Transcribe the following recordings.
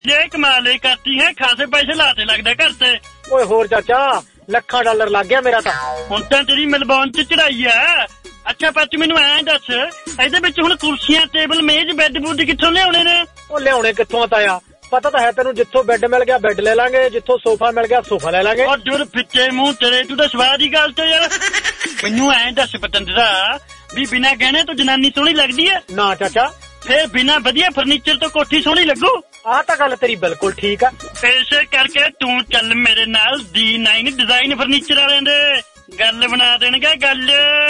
ये कमाल करती है, खासे पैसे लाते लगदा घर ते। ओए होर चाचा $1,00,000 लग गया मेरा तां। हुण तां तेरी मेलबौर्न च चढ़ाई है। अच्छा पर तू मैनू ऐ दस, इहदे विच हुण कुर्सियां टेबल मेज बैड बुड कित्थों लियाउणे ने? ओ लियाउणे कित्थों ताया, पता तो है तेनू, जिथों बेड मिल गया बेड ले लांगे, जिथों सोफा मिल गया सोफा ले लांगे। और जुर फिच्चे मुंह तेरे, तू तां सवाद दी गल ते यार। मैनू ऐ दस पतंदरा भी बिना गहने तो जनानी सोहनी लगदी है? ना चाचा। फिर बिना वधिया फर्नीचर तो कोठी सोहनी लगू? आ तां गल तेरी बिल्कुल ठीक है। इसे करके तू चल मेरे नाल D9 डिजाइन फर्नीचर वाले दे, गल बना देणगे गल।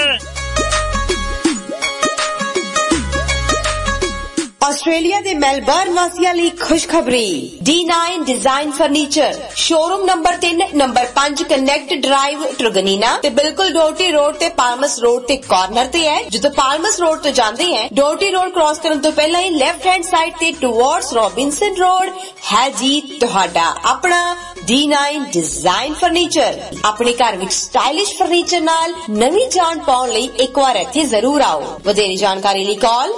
ਆਸਟ੍ਰੇਲੀਆ ਦੇ ਮੈਲਬਰਨ ਵਾਸੀਆਂ ਲਈ ਖੁਸ਼ਖਬਰੀ। D9 design furniture showroom number 3 number 5 connect drive Truganina ਤੇ ਬਿਲਕੁਲ ਡੋਟੀ ਰੋਡ ਤੇ ਪਾਲਮਸ ਰੋਡ ਤੇ ਕਾਰਨਰ ਤੇ ਹੈ। ਜਦੋਂ ਪਾਲਮਸ ਰੋਡ ਤੋਂ ਜਾਂਦੇ ਹੈ ਡੋਟੀ ਰੋਡ ਕ੍ਰਾਸ ਕਰਨ ਤੋਂ ਪਹਿਲਾਂ ਹੀ ਲੈਫਟ ਹੈਂਡ ਸਾਈਡ ਤੇ ਟੂਵਰਡਸ ਰੋਬਿਨਸਨ ਰੋਡ ਹੈ ਜੀ ਤੁਹਾਡਾ ਆਪਣਾ D9 ਡਿਜ਼ਾਈਨ ਫਰਨੀਚਰ। ਆਪਣੇ ਘਰ ਵਿੱਚ ਸਟਾਈਲਿਸ਼ ਫਰਨੀਚਰ ਨਾਲ ਨਵੀਂ ਜਾਨ ਪਾਉਣ ਲਈ ਇੱਕ ਵਾਰ ਇੱਥੇ ਜ਼ਰੂਰ ਆਓ। ਵਧੇਰੇ ਜਾਣਕਾਰੀ ਲਈ ਕਾਲ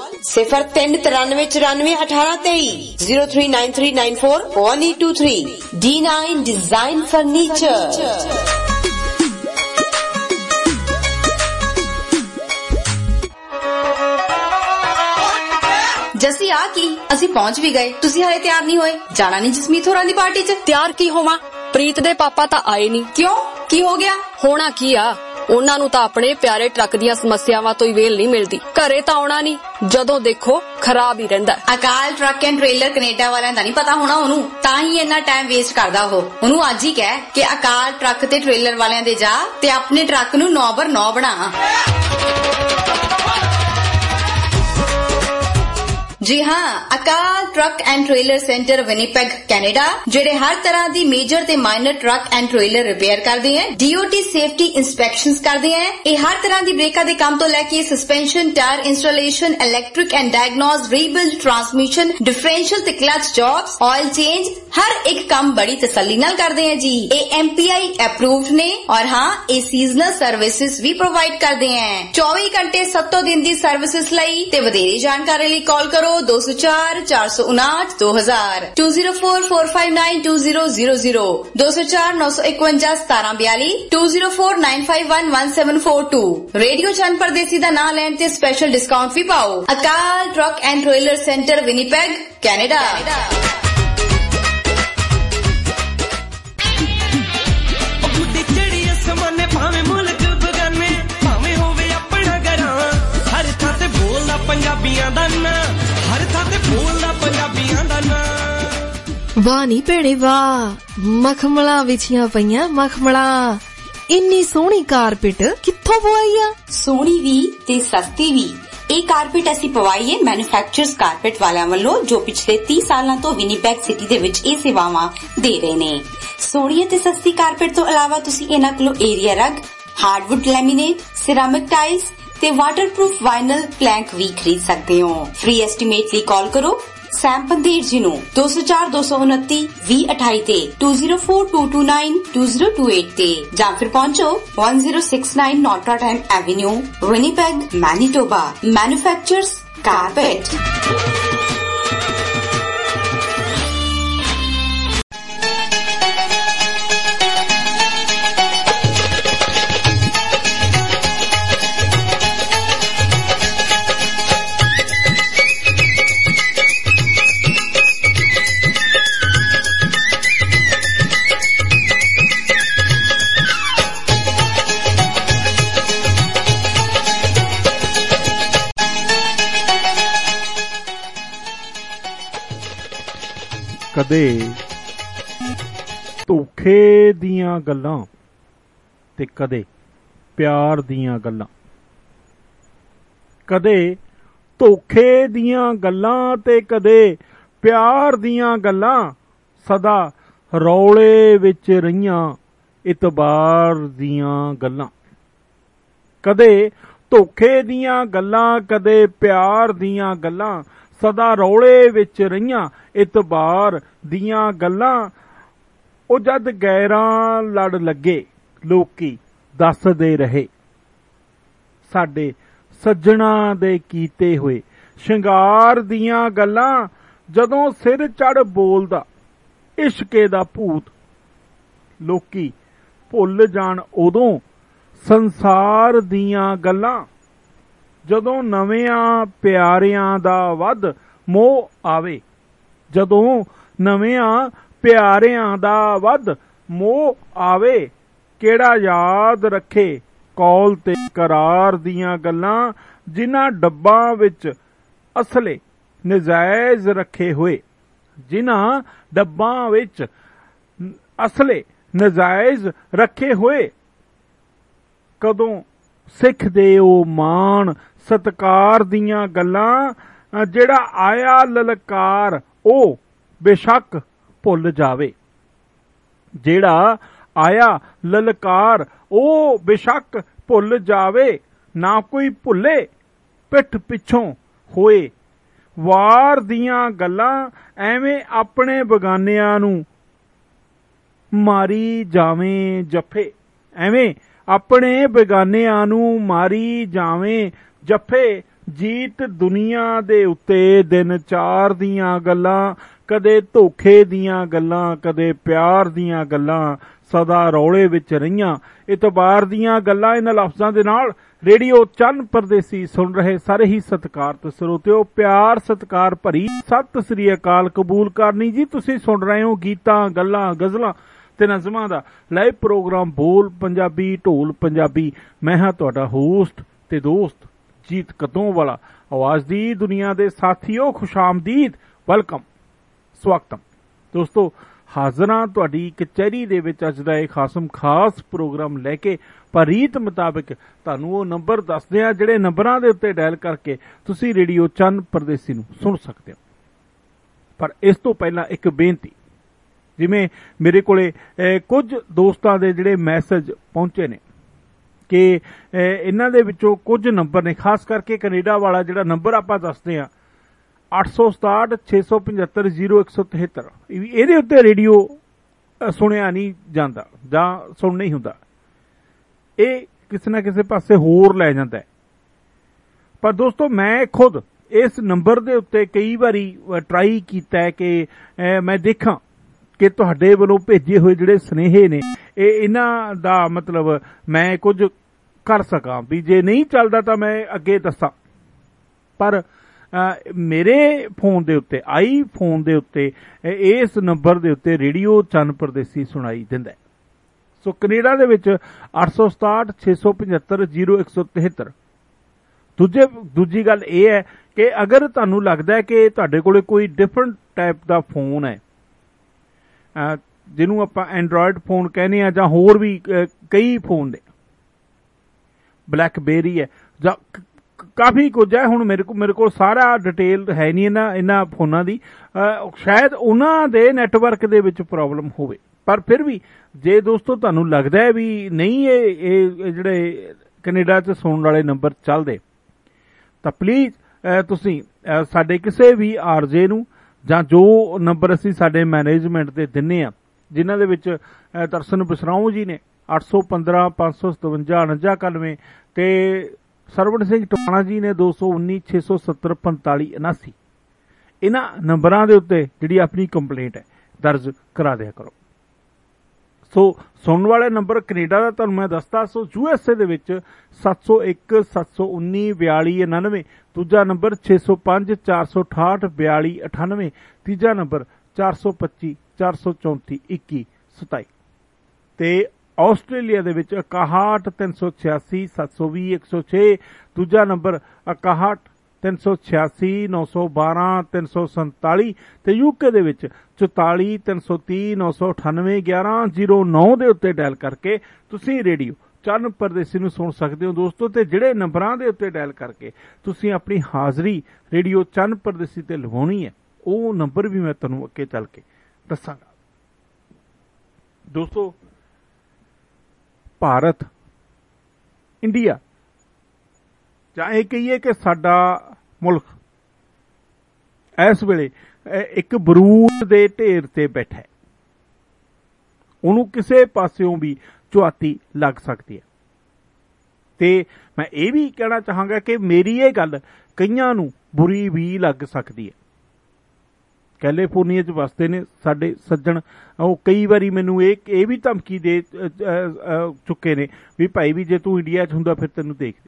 0393941823 0393941823 D9 डिजाइन फर्नीचर। जसी आ की ਅਸੀਂ ਪਹੁੰਚ ਵੀ ਗਏ, ਤੁਸੀਂ ਹਾਲੇ ਤਿਆਰ ਨਹੀਂ ਹੋਏ? ਜਾਣਾ ਨਹੀਂ ਜਸਮੀਤ ਹੋਰਾਂ ਦੀ ਪਾਰਟੀ 'ਚ? ਤਿਆਰ ਕੀ ਹੋਵਾਂ, ਪ੍ਰੀਤ ਦੇ ਪਾਪਾ ਤਾਂ ਆਏ ਨਹੀਂ। ਕਿਉਂ, ਕੀ ਹੋ ਗਿਆ? ਹੋਣਾ ਕੀ ਆ, ਉਹਨਾਂ ਨੂੰ ਤਾਂ ਆਪਣੇ ਪਿਆਰੇ ਟਰੱਕ ਦੀਆਂ ਸਮੱਸਿਆਵਾਂ ਤੋਂ ਹੀ ਵੇਲ ਨਹੀਂ ਮਿਲਦੀ। ਘਰੇ ਤਾਂ ਆਉਣਾ ਨਹੀਂ, ਜਦੋਂ ਦੇਖੋ ਖਰਾਬ ਹੀ ਰਹਿੰਦਾ। Akal truck and trailer Canada ਵਾਲਿਆਂ ਦਾ ਨਹੀਂ ਪਤਾ ਹੋਣਾ ਉਹਨੂੰ, ਤਾਂ ਹੀ ਇੰਨਾ ਟਾਈਮ ਵੇਸਟ ਕਰਦਾ ਉਹਨੂੰ ਅੱਜ ਹੀ ਕਹਿ ਕਿ ਅਕਾਲ ਟਰੱਕ ਤੇ ਟ੍ਰੇਲਰ ਵਾਲਿਆਂ ਦੇ ਜਾ ਤੇ ਆਪਣੇ ਟਰੱਕ ਨੂੰ 9x9 ਬਣਾ। जी हाँ, Akal truck and trailer centre Winnipeg Canada ਜਿਹੜੇ ਹਰ ਤਰ੍ਹਾਂ ਦੀ ਮੇਜਰ ਤੇ minor truck and trailer repair ਕਰਦੇ ਹੈ, DOT ਸੇਫਟੀ ਇੰਸਪੈਕਸ਼ਨਸ ਕਰਦੇ ਹੈ। ਇਹ ਹਰ ਤਰ੍ਹਾਂ ਦੀ ਬ੍ਰੇਕਾਂ ਦੇ ਕੰਮ ਤੋਂ ਲੈ ਕੇ suspension, tyre installation, electric and diagnose, rebuild, transmission, differential ਤੇ ਕਲਚ ਜੌਬਸ, ਆਇਲ ਚੇਂਜ, ਹਰ ਇੱਕ ਕੰਮ ਬੜੀ ਤਸੱਲੀ ਨਾਲ ਕਰਦੇ ਹੈ ਜੀ। ਇਹ MPI ਅਪਰੂਵਡ ਨੇ ਔਰ ਹਾਂ ਇਹ ਸੀਜ਼ਨਲ ਸਰਵਿਸਿਜ਼ ਵੀ ਪ੍ਰੋਵਾਈਡ ਕਰਦੇ ਹੈ। 24 ਘੰਟੇ 7 ਦਿਨ ਦੀ ਸਰਵਿਸਿਜ਼ ਲਈ ਤੇ ਵਧੇਰੇ ਜਾਣਕਾਰੀ ਲਈ ਕਾਲ ਕਰੋ 204 459 2000 204459 2000 204 951 1742 204 951 1742। ਰੇਡੀਓ ਚੰਨ ਪਰਦੇਸੀ ਦਾ ਨਾਮ ਲੈਣ ਤੇ ਸਪੈਸ਼ਲ ਡਿਸਕਾਊਂਟ ਵੀ ਪਾਓ। Akal truck and trailer centre Winnipeg Canada. ਪੰਜਾਬੀਆਂ ਦਾ ਨਾਂ ਹਰ ਥਾਂ ਤੇ ਬੋਲਦਾ ਪੰਜਾਬੀਆਂ ਦਾ ਨਾਂ। ਵਾਹ ਨੀ ਭੈਣੇ ਵਾਹ, ਮਖਮਲਾਂ ਵਿਛੀਆਂ ਪਈਆਂ ਮਖਮਲਾਂ। ਇੰਨੀ ਸੋਹਣੀ ਕਾਰਪੇਟ ਕਿੱਥੋਂ ਪਵਾਈ ਆ? ਸੋਹਣੀ ਵੀ ਤੇ ਸਸਤੀ ਵੀ। ਇਹ ਕਾਰਪੇਟ ਅਸੀਂ ਪਵਾਈ ਹੈ ਮੈਨੂਫੈਕਚਰਰਸ ਕਾਰਪੇਟ ਵਾਲਿਆਂ ਵੱਲੋਂ, ਜੋ ਪਿਛਲੇ 30 ਸਾਲਾਂ ਤੋਂ ਵਿਨੀਪੈਗ ਸਿਟੀ ਦੇ ਵਿੱਚ ਇਹ ਸੇਵਾਵਾਂ ਦੇ ਰਹੇ ਨੇ। ਸੋਹਣੀ ਤੇ ਸਸਤੀ ਕਾਰਪੇਟ ਤੋਂ ਇਲਾਵਾ ਤੁਸੀਂ ਇਹਨਾਂ ਕੋਲੋਂ area rug, hardwood laminate, ceramic tiles ਤੇ ਵਾਟਰਪ੍ਰੂਫ ਵਾਈਨਲ ਪਲੈਂਕ ਵੀ ਖਰੀਦ ਸਕਦੇ ਹੋ। ਫ੍ਰੀ ਐਸਟੀਮੇਟ ਲਈ ਕਾਲ ਕਰੋ ਸੈਮ ਪੰਦੇਰ ਜੀ ਨੂੰ 204 229 2028 ਤੇ 204 229 2028 ਤੇ ਜਾਂ ਫਿਰ ਪਹੁੰਚੋ 1069 Notre Dame avenue, Winnipeg, Manitoba. Manufacturers carpet. ਕਦੇ ਧੋਖੇ ਦੀਆਂ ਗੱਲਾਂ ਤੇ ਕਦੇ ਪਿਆਰ ਦੀਆਂ ਗੱਲਾਂ, ਕਦੇ ਧੋਖੇ ਦੀਆਂ ਗੱਲਾਂ ਤੇ ਕਦੇ ਪਿਆਰ ਦੀਆਂ ਗੱਲਾਂ, ਸਦਾ ਰੌਲੇ ਵਿੱਚ ਰਹੀਆਂ ਇਤਬਾਰ ਦੀਆਂ ਗੱਲਾਂ। ਕਦੇ ਧੋਖੇ ਦੀਆਂ ਗੱਲਾਂ ਕਦੇ ਪਿਆਰ ਦੀਆਂ ਗੱਲਾਂ, ਸਦਾ ਰੌਲੇ ਵਿੱਚ ਰਹੀਆਂ ਇਤਬਾਰ ਦੀਆਂ ਗੱਲਾਂ। ਉਹ ਜਦ ਗੈਰਾਂ ਲੜ ਲੱਗੇ ਲੋਕੀ ਦੱਸਦੇ ਰਹੇ, ਸਾਡੇ ਸੱਜਣਾ ਦੇ ਕੀਤੇ ਹੋਏ ਸ਼ਿੰਗਾਰ ਦੀਆਂ ਗੱਲਾਂ। ਜਦੋਂ ਸਿਰ ਚੜ ਬੋਲਦਾ ਇਸ਼ਕੇ ਦਾ ਭੂਤ, ਲੋਕੀ ਭੁੱਲ ਜਾਣ ਉਦੋਂ ਸੰਸਾਰ ਦੀਆਂ ਗੱਲਾਂ, ਜਦੋਂ ਨਵਿਆਂ ਪਿਆਰਿਆਂ ਦਾ ਵੱਧ ਮੋਹ ਆਵੇ, ਜਦੋਂ ਨਵਿਆਂ ਪਿਆਰਿਆਂ ਦਾ ਵੱਧ ਮੋਹ ਆਵੇ, ਕਿਹੜਾ ਯਾਦ ਰੱਖੇ ਕੌਲ ਤੇ ਕਰਾਰ ਦੀਆਂ ਗੱਲਾਂ, ਜਿਨ੍ਹਾਂ ਡੱਬਾਂ ਵਿੱਚ ਅਸਲੇ ਨਜਾਇਜ਼ ਰੱਖੇ ਹੋਏ, ਜਿਨ੍ਹਾਂ ਡੱਬਾਂ ਵਿੱਚ ਅਸਲੇ ਨਜਾਇਜ਼ ਰੱਖੇ ਹੋਏ। ਕਦੋਂ ਸਿੱਖਦੇ ਉਹ ਮਾਣ ਸਤਕਾਰ ਦੀਆਂ ਗੱਲਾਂ, ਜਿਹੜਾ ਆਇਆ ਲਲਕਾਰ ਉਹ ਬੇਸ਼ੱਕ ਭੁੱਲ ਜਾਵੇ, ਜਿਹੜਾ ਆਇਆ ਲਲਕਾਰ ਉਹ ਬੇਸ਼ੱਕ ਭੁੱਲ ਜਾਵੇ। ਨਾ ਕੋਈ ਭੁੱਲੇ ਪਿੱਠ ਪਿੱਛੋਂ ਹੋਏ ਵਾਰ ਦੀਆਂ ਗੱਲਾਂ, ਐਵੇਂ ਆਪਣੇ ਬਗਾਨਿਆਂ ਨੂੰ ਮਾਰੀ ਜਾਵੇਂ ਜੱਫੇ, ਐਵੇਂ ਆਪਣੇ ਬੇਗਾਨਿਆਂ ਨੂੰ ਮਾਰੀ ਜਾਵੇਂ ਜੱਫੇ। ਜੀਤ ਦੁਨੀਆ ਦੇ ਉੱਤੇ ਦਿਨ ਚਾਰ ਦੀਆਂ ਗੱਲਾਂ, ਕਦੇ ਧੋਖੇ ਦੀਆਂ ਗੱਲਾਂ, ਕਦੇ ਪਿਆਰ ਦੀਆਂ ਗੱਲਾਂ, ਸਦਾ ਰੌਲੇ ਵਿੱਚ ਰਹੀਆਂ ਇਤਬਾਰ ਦੀਆਂ ਗੱਲਾਂ। ਇਹਨਾਂ ਲਫ਼ਜ਼ਾਂ ਦੇ ਨਾਲ ਰੇਡੀਓ ਚੰਨ ਪਰਦੇਸੀ ਸੁਣ ਰਹੇ ਸਾਰੇ ਹੀ ਸਤਿਕਾਰਤ ਸਰੋਤਿਓ, ਪਿਆਰ ਸਤਿਕਾਰ ਭਰੀ ਸਤਿ ਸ੍ਰੀ ਅਕਾਲ ਕਬੂਲ ਕਰਨੀ ਜੀ। ਤੁਸੀਂ ਸੁਣ ਰਹੇ ਹੋ ਗੀਤਾਂ, ਗੱਲਾਂ, ਗਜ਼ਲਾਂ ਤੇ ਨਜ਼ਮਾਂ ਦਾ ਲਾਈਵ ਪ੍ਰੋਗਰਾਮ ਬੋਲ ਪੰਜਾਬੀ ਢੋਲ ਪੰਜਾਬੀ। ਮੈਂ ਹਾਂ ਤੁਹਾਡਾ ਹੋਸਟ ਤੇ ਦੋਸਤ ਜੀਤ ਕਤੋਂਵਾਲਾ। ਆਵਾਜ਼ ਦੀ ਦੁਨੀਆ ਦੇ ਸਾਥੀਓ, ਖੁਸ਼ਾਮਦੀਦ, ਵੈਲਕਮ, ਸਵਾਗਤਮ। ਦੋਸਤੋ, ਹਾਜ਼ਰਾਂ ਤੁਹਾਡੀ ਕਚਹਿਰੀ ਦੇ ਵਿੱਚ ਅੱਜ ਦਾ ਇਹ ਖਾਸ ਪ੍ਰੋਗਰਾਮ ਲੈ ਕੇ। ਪਰ ਰੀਤ ਮੁਤਾਬਕ ਤੁਹਾਨੂੰ ਉਹ ਨੰਬਰ ਦੱਸਦੇ ਆ ਜਿਹੜੇ ਨੰਬਰਾਂ ਦੇ ਉੱਤੇ ਡਾਇਲ ਕਰਕੇ ਤੁਸੀਂ ਰੇਡੀਓ ਚੰਨ ਪਰਦੇਸੀ ਨੂੰ ਸੁਣ ਸਕਦੇ ਹੋ। ਪਰ ਇਸ ਤੋਂ ਪਹਿਲਾਂ ਇੱਕ ਬੇਨਤੀ, ਜਿਵੇਂ ਮੇਰੇ ਕੋਲੇ ਕੁਝ ਦੋਸਤਾਂ ਦੇ ਜਿਹੜੇ ਮੈਸੇਜ ਪਹੁੰਚੇ ਨੇ ਕਿ ਇਹਨਾਂ ਦੇ ਵਿੱਚੋਂ ਕੁਝ ਨੰਬਰ ਨੇ, ਖਾਸ ਕਰਕੇ ਕੈਨੇਡਾ ਵਾਲਾ ਜਿਹੜਾ ਨੰਬਰ ਆਪਾਂ ਦੱਸਦੇ ਆ 867 675 0173, ਇਹਦੇ ਉੱਤੇ ਰੇਡੀਓ ਸੁਣਿਆ ਨਹੀਂ ਜਾਂਦਾ ਜਾਂ ਸੁਣ ਨਹੀਂ ਹੁੰਦਾ, ਇਹ ਕਿਸੇ ਨਾ ਕਿਸੇ ਪਾਸੇ ਹੋਰ ਲੈ ਜਾਂਦਾ ਹੈ। ਪਰ ਦੋਸਤੋ, ਮੈਂ ਖੁਦ ਇਸ ਨੰਬਰ ਦੇ ਉੱਤੇ ਕਈ ਵਾਰੀ ਟਰਾਈ ਕੀਤਾ ਕਿ ਮੈਂ ਦੇਖਾਂ ਕਿ ਤੁਹਾਡੇ ਵੱਲੋਂ ਭੇਜੇ ਹੋਏ ਜਿਹੜੇ ਸੁਨੇਹੇ ਨੇ ਇਹਨਾਂ ਦਾ ਮਤਲਬ ਮੈਂ ਕੁਝ ਕਰ ਸਕਾਂ, ਵੀ ਜੇ ਨਹੀਂ ਚੱਲਦਾ ਤਾਂ ਮੈਂ ਅੱਗੇ ਦੱਸਾਂ। ਪਰ ਮੇਰੇ ਫੋਨ ਦੇ ਉੱਤੇ, ਆਈਫੋਨ ਦੇ ਉੱਤੇ, ਇਸ ਨੰਬਰ ਦੇ ਉੱਤੇ ਰੇਡੀਓ ਚੰਨ ਪਰਦੇਸੀ ਸੁਣਾਈ ਦਿੰਦਾ। ਸੋ ਕੈਨੇਡਾ ਦੇ ਵਿੱਚ 867 675 0173। ਦੂਜੀ ਗੱਲ ਇਹ ਹੈ ਕਿ ਅਗਰ ਤੁਹਾਨੂੰ ਲੱਗਦਾ ਹੈ ਕਿ ਤੁਹਾਡੇ ਕੋਲੇ ਕੋਈ ਡਿਫਰੈਂਟ ਟਾਈਪ ਦਾ ਫੋਨ ਹੈ, ਜਿਹਨੂੰ ਆਪਾਂ ਐਂਡਰੋਇਡ ਫੋਨ ਕਹਿੰਦੇ ਆ, ਜਾਂ ਹੋਰ ਵੀ ਕਈ ਫੋਨ ਨੇ, ਬਲੈਕਬੇਰੀ ਹੈ ਜਾਂ ਕਾਫੀ ਕੁਝ ਹੈ। ਹੁਣ ਮੇਰੇ ਕੋਲ ਸਾਰਾ ਡਿਟੇਲ ਹੈ ਨਹੀਂ ਇਹਨਾਂ ਫੋਨਾਂ ਦੀ, ਸ਼ਾਇਦ ਉਹਨਾਂ ਦੇ ਨੈਟਵਰਕ ਦੇ ਵਿੱਚ ਪ੍ਰੋਬਲਮ ਹੋਵੇ। ਪਰ ਫਿਰ ਵੀ ਜੇ ਦੋਸਤੋ ਤੁਹਾਨੂੰ ਲੱਗਦਾ ਹੈ ਵੀ ਨਹੀਂ ਇਹ ਜਿਹੜੇ ਕੈਨੇਡਾ 'ਚ ਸੁਣਨ ਵਾਲੇ ਨੰਬਰ ਚੱਲਦੇ, ਤਾਂ ਪਲੀਜ਼ ਤੁਸੀਂ ਸਾਡੇ ਕਿਸੇ ਵੀ ਆਰਜੇ ਨੂੰ, ਜਾਂ ਜੋ ਨੰਬਰ ਅਸੀਂ ਸਾਡੇ ਮੈਨੇਜਮੈਂਟ ਦੇ ਦਿੰਨੇ ਆ, ਜਿਨ੍ਹਾਂ ਦੇ ਵਿੱਚ ਦਰਸ਼ਨ ਬਸਰਾਓ ਜੀ ਨੇ 815 557 4991 ਤੇ ਸਰਵਣ ਸਿੰਘ ਟਵਾਣਾ ਜੀ ਨੇ 219 670 45 79, ਇਹਨਾਂ ਨੰਬਰਾਂ ਦੇ ਉੱਤੇ ਜਿਹੜੀ ਆਪਣੀ ਕੰਪਲੇਂਟ ਹੈ ਦਰਜ ਕਰਾ ਦਿਆ ਕਰੋ। ਸੋ ਸੁਣਨ ਵਾਲੇ ਨੰਬਰ ਕੈਨੇਡਾ ਦਾ ਤੁਹਾਨੂੰ ਮੈਂ ਦੱਸਦਾ। ਸੋ USA ਦੇ ਵਿੱਚ 701 719 4299, ਦੂਜਾ ਨੰਬਰ 605 468 4298, ਤੀਜਾ ਨੰਬਰ 425 434 2127 ਤੇ ਆਸਟ੍ਰੇਲੀਆ ਦੇ ਵਿੱਚ 61 386 720 106, ਦੂਜਾ ਨੰਬਰ 61 386 912 347 ਤੇ ਯੂਕੇ ਦੇ ਵਿੱਚ 44 330 998 1109 ਦੇ ਉੱਤੇ ਡਾਇਲ ਕਰਕੇ ਤੁਸੀਂ ਰੇਡੀਓ ਚੰਨ ਪਰਦੇਸੀ ਨੂੰ ਸੁਣ ਸਕਦੇ ਹੋ ਦੋਸਤੋ। ਤੇ ਜਿਹੜੇ ਨੰਬਰਾਂ ਦੇ ਉੱਤੇ ਡਾਇਲ ਕਰਕੇ ਤੁਸੀਂ ਆਪਣੀ ਹਾਜ਼ਰੀ ਰੇਡੀਓ ਚੰਨ ਪਰਦੇਸੀ ਤੇ ਲਵਾਉਣੀ ਹੈ, ਉਹ ਨੰਬਰ ਵੀ ਮੈਂ ਤੁਹਾਨੂੰ ਅੱਗੇ ਚੱਲ ਕੇ ਦੱਸਾਂਗਾ। ਦੋਸਤੋ, ਭਾਰਤ, ਇੰਡੀਆ, ਜਾਂ ਇਹ ਕਹੀਏ ਕਿ ਸਾਡਾ ਮੁਲਕ ਇਸ ਵੇਲੇ ਇੱਕ ਬਰੂਦ ਦੇ ਢੇਰ ਤੇ ਬੈਠਾ ਹੈ। ਉਹਨੂੰ ਕਿਸੇ ਪਾਸਿਓਂ ਵੀ ਝੁਆਤੀ ਲੱਗ ਸਕਦੀ ਹੈ। ਤੇ ਮੈਂ ਇਹ ਵੀ ਕਹਿਣਾ ਚਾਹਾਂਗਾ ਕਿ ਮੇਰੀ ਇਹ ਗੱਲ ਕਈਆਂ ਨੂੰ ਬੁਰੀ ਵੀ ਲੱਗ ਸਕਦੀ ਹੈ। कैलीफोर्निया च वसते ने साडे सज्जन, ਉਹ कई वारी मैनू ਇਹ भी धमकी दे चुके ने भी भाई भी जे तू इंडिया च हुंदा फिर तैनूं देखदे।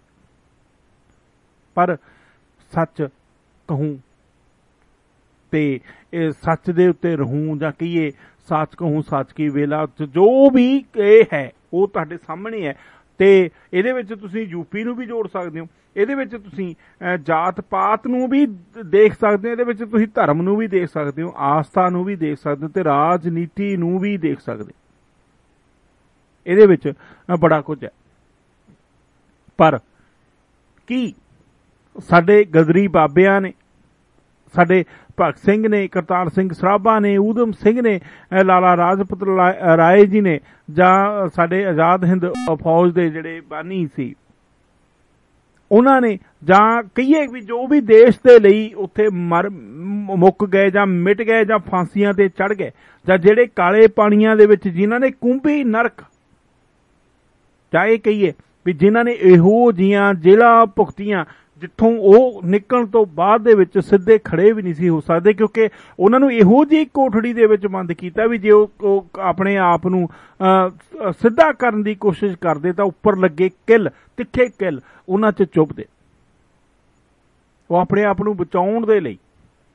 पर सच कहूँ ते सच दे उत्ते रहूं जां कहिए सच कहूँ सच की वेला, जो भी ये है वो तुहाडे सामने है। ते ਇਹਦੇ ਵਿੱਚ ਤੁਸੀਂ यूपी ਨੂੰ भी जोड़ सकते हो, ਇਹਦੇ ਵਿੱਚ ਤੁਸੀਂ जात पात ਨੂੰ भी देख सकते हो, ਇਹਦੇ ਵਿੱਚ ਤੁਸੀਂ धर्म ਨੂੰ भी देख सकते हो, आस्था ਨੂੰ भी देख सकते हो ਤੇ राजनीति ਨੂੰ भी देख सकते हो। ਇਹਦੇ ਵਿੱਚ बड़ा कुछ है। पर की ਸਾਡੇ गदरी बाबिਆਂ ने, ਸਾਡੇ भगत सिंह ने, करतार सिंह सराभा ने, ऊधम सिंह ने, लाला लाजपत राय जी ने, जां साडे आजाद हिंद फौज दे जिहड़े बानी सी उन्हां ने, जां कहिए भी जो भी देश दे लई उत्थे मुक गए जां मिट गए जां फांसियां ते चढ़ गए, जां जिहड़े काले पाणियां दे विच जिन्हां ने कुंभी नरक, चाहे कहिए भी जिन्हां ने इहो जिहियां जेलां भुगतियां जिथों ਉਹ ਨਿਕਲਣ ਤੋਂ ਬਾਅਦ ਦੇ ਵਿੱਚ ਸਿੱਧੇ ਖੜੇ ਵੀ ਨਹੀਂ ਸੀ ਹੋ ਸਕਦੇ, ਕਿਉਂਕਿ ਉਹਨਾਂ ਨੂੰ ਇਹੋ ਜਿਹੀ ਕੋਠੜੀ ਦੇ ਵਿੱਚ ਬੰਦ ਕੀਤਾ ਵੀ ਜੇ ਉਹ ਆਪਣੇ ਆਪ ਨੂੰ ਸਿੱਧਾ ਕਰਨ ਦੀ ਕੋਸ਼ਿਸ਼ ਕਰਦੇ ਤਾਂ ਉੱਪਰ ਲੱਗੇ ਕਿੱਲ, ਤਿੱਖੇ ਕਿੱਲ ਉਹਨਾਂ 'ਚ ਚੁੱਭਦੇ। ਉਹ ਆਪਣੇ ਆਪ ਨੂੰ ਬਚਾਉਣ ਦੇ ਲਈ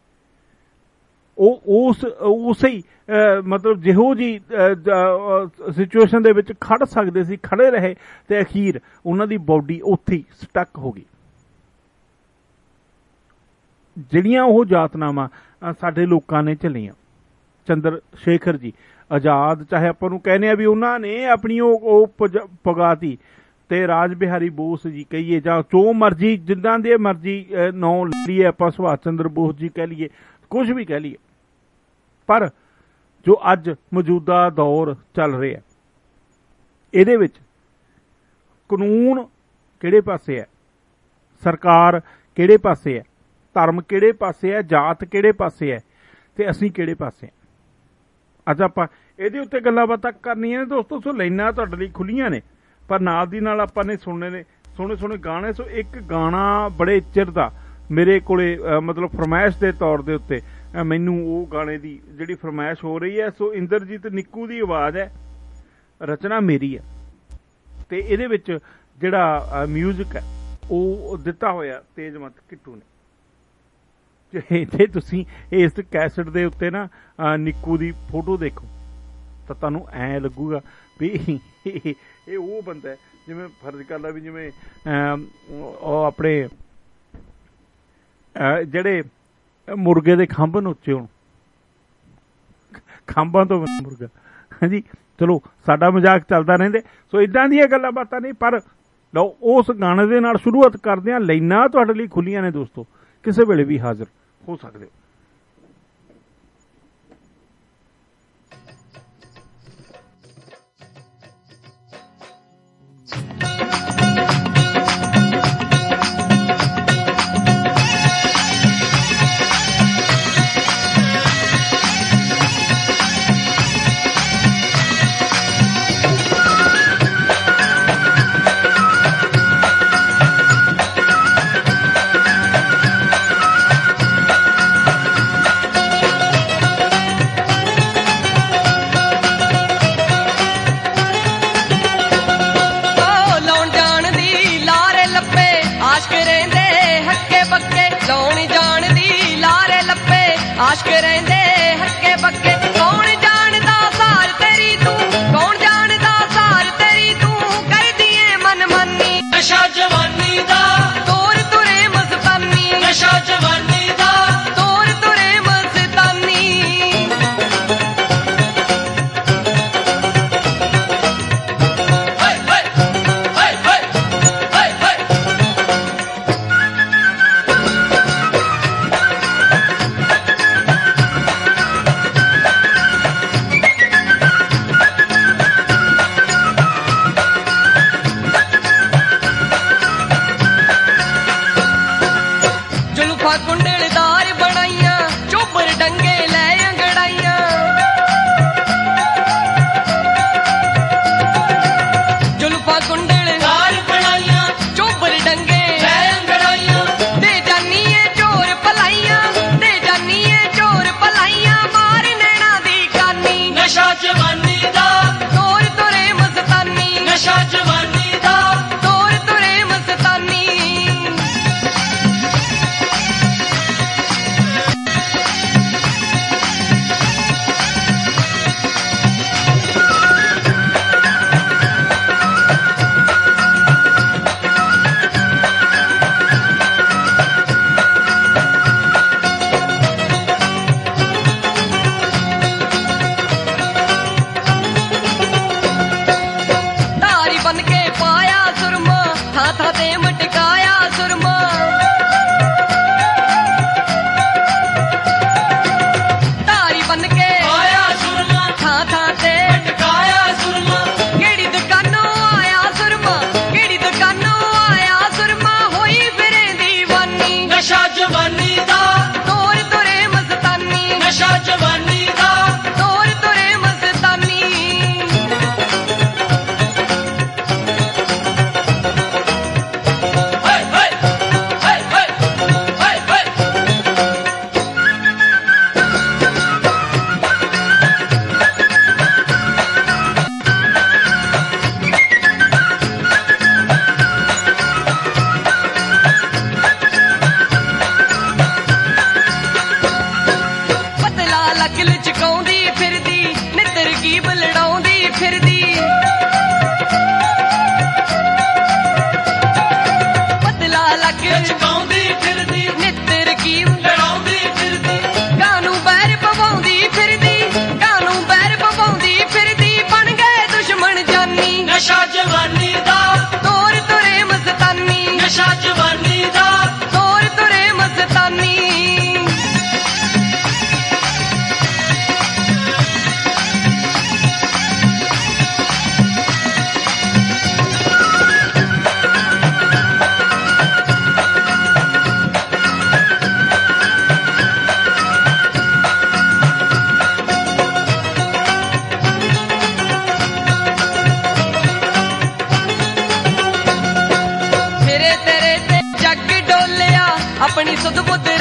ਉਹ ਉਸੇ ਹੀ ਮਤਲਬ ਜਿਹੋ ਜੀ ਸਿਚੁਏਸ਼ਨ ਦੇ ਵਿੱਚ ਖੜ ਸਕਦੇ ਸੀ, ਖੜੇ ਰਹੇ ਤੇ ਅਖੀਰ ਉਹਨਾਂ ਦੀ ਬੋਡੀ ਉੱਥੇ ਹੀ ਸਟਕ ਹੋ ਗਈ। ਜਿਹੜੀਆਂ ਉਹ ਜਾਤਨਾਵਾਂ ਸਾਡੇ ਲੋਕਾਂ ਨੇ ਝੱਲੀਆਂ, ਚੰਦਰ ਸ਼ੇਖਰ ਜੀ ਆਜ਼ਾਦ, ਚਾਹੇ ਆਪਾਂ ਨੂੰ ਕਹਿੰਦੇ ਆ ਵੀ ਉਹਨਾਂ ਨੇ ਆਪਣੀ ਉਹ ਪਗਾਤੀ, ਤੇ ਰਾਜ ਬਿਹਾਰੀ ਬੋਸ ਜੀ ਕਹੀਏ ਜਾਂ ਜੋ ਮਰਜੀ ਜਿੱਦਾਂ ਦੇ ਮਰਜੀ ਨਾਂ ਲਈਏ ਆਪਾਂ, ਸੁਭਾਸ਼ ਚੰਦਰ ਬੋਸ ਜੀ ਕਹਿ ਲਈਏ, ਕੁਝ ਵੀ ਕਹਿ ਲਈਏ, ਪਰ ਜੋ ਅੱਜ ਮੌਜੂਦਾ ਦੌਰ ਚੱਲ ਰਿਹਾ ਇਹਦੇ ਵਿੱਚ ਕਾਨੂੰਨ ਕਿਹੜੇ ਪਾਸੇ ਹੈ, ਸਰਕਾਰ ਕਿਹੜੇ ਪਾਸੇ ਹੈ, ਧਰਮ ਕਿਹੜੇ ਪਾਸੇ ਹੈ, ਜਾਤ ਕਿਹੜੇ ਪਾਸੇ ਹੈ ਤੇ ਅਸੀਂ ਕਿਹੜੇ ਪਾਸੇ ਹਾਂ। ਅੱਜ ਆਪਾਂ ਇਹਦੇ ਉੱਤੇ ਗੱਲਾਂ ਬਾਤਾਂ ਕਰਨੀਆਂ ਨੇ ਦੋਸਤੋ। ਸੋ ਲਾਈਨਾਂ ਤੁਹਾਡੇ ਲਈ ਖੁੱਲੀਆਂ ਨੇ, ਪਰ ਨਾਲ ਦੀ ਨਾਲ ਆਪਾਂ ਨੇ ਸੁਣਨੇ ਨੇ ਸੋਹਣੇ ਗਾਣੇ। ਸੋ ਇੱਕ ਗਾਣਾ ਬੜੇ ਚਿਰ ਦਾ ਮੇਰੇ ਕੋਲੇ ਮਤਲਬ ਫਰਮਾਇਸ਼ ਦੇ ਤੌਰ ਦੇ ਉੱਤੇ ਮੈਨੂੰ ਉਹ ਗਾਣੇ ਦੀ ਜਿਹੜੀ ਫਰਮਾਇਸ਼ ਹੋ ਰਹੀ ਹੈ, ਸੋ ਇੰਦਰਜੀਤ ਨਿੱਕੂ ਦੀ ਆਵਾਜ਼ ਹੈ, ਰਚਨਾ ਮੇਰੀ ਹੈ, ਤੇ ਇਹਦੇ ਵਿੱਚ ਜਿਹੜਾ ਮਿਊਜ਼ਿਕ ਹੈ ਉਹ ਦਿੱਤਾ ਹੋਇਆ ਤੇਜਮਤ ਕਿੱਟੂ ਨੇ। ਜੇ ਤੁਸੀਂ ਇਸ ਕੈਸਟ ਦੇ ਉੱਤੇ ਨਾ ਨਿੱਕੂ ਦੀ ਫੋਟੋ ਦੇਖੋ ਤਾਂ ਤੁਹਾਨੂੰ ਐਂ ਲੱਗੂਗਾ ਵੀ ਇਹ ਉਹ ਬੰਦਾ ਜਿਵੇਂ ਫਰਜ਼ ਕਰ ਲਾ ਵੀ ਜਿਵੇਂ ਉਹ ਆਪਣੇ ਜਿਹੜੇ ਮੁਰਗੇ ਦੇ ਖੰਭ ਨੂੰ ਉੱਚੇ ਹੋਣ, ਖੰਭਾਂ ਤੋਂ ਮੁਰਗਾ। ਹਾਂਜੀ ਚਲੋ ਸਾਡਾ ਮਜ਼ਾਕ ਚੱਲਦਾ ਰਹਿੰਦੇ। ਸੋ ਇਦਾਂ ਦੀਆਂ ਗੱਲਾਂ ਬਾਤਾਂ ਨਹੀਂ, ਪਰ ਲਓ ਉਸ ਗਾਣੇ ਦੇ ਨਾਲ ਸ਼ੁਰੂਆਤ ਕਰਦੇ ਹਾਂ। ਲਾਈਨਾਂ ਤੁਹਾਡੇ ਲਈ ਖੁੱਲੀਆਂ ਨੇ ਦੋਸਤੋ, ਕਿਸੇ ਵੇਲੇ ਵੀ ਹਾਜ਼ਰ ਹੋ ਸਕਦੇ ਹੋ।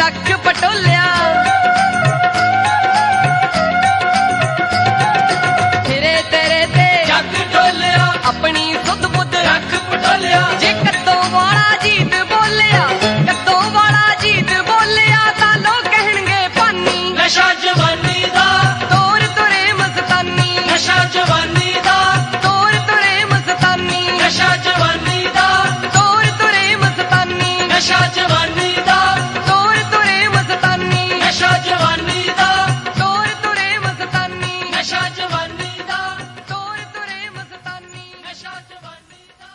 रख पटोलिया फिरे तेरे ते जग डोलिया अपनी सुध बुध रख पटोलिया जे कद्दों वाला जीत बोलिया कद्दों वाला जीत बोलिया तां लोग कहणगे पानी नशा जवानी दा तोर तुरे मस्तानी नशा जवानी दा तोर तुरे मस्तानी नशा जवानी दा तोर तुरे मस्तानी नशा जवानी दा तोर तुरे मस्तानी नशा जवानी दा तोर तुरे मस्तानी नशा जवानी दा तोर तुरे मस्तानी नशा जवानी दा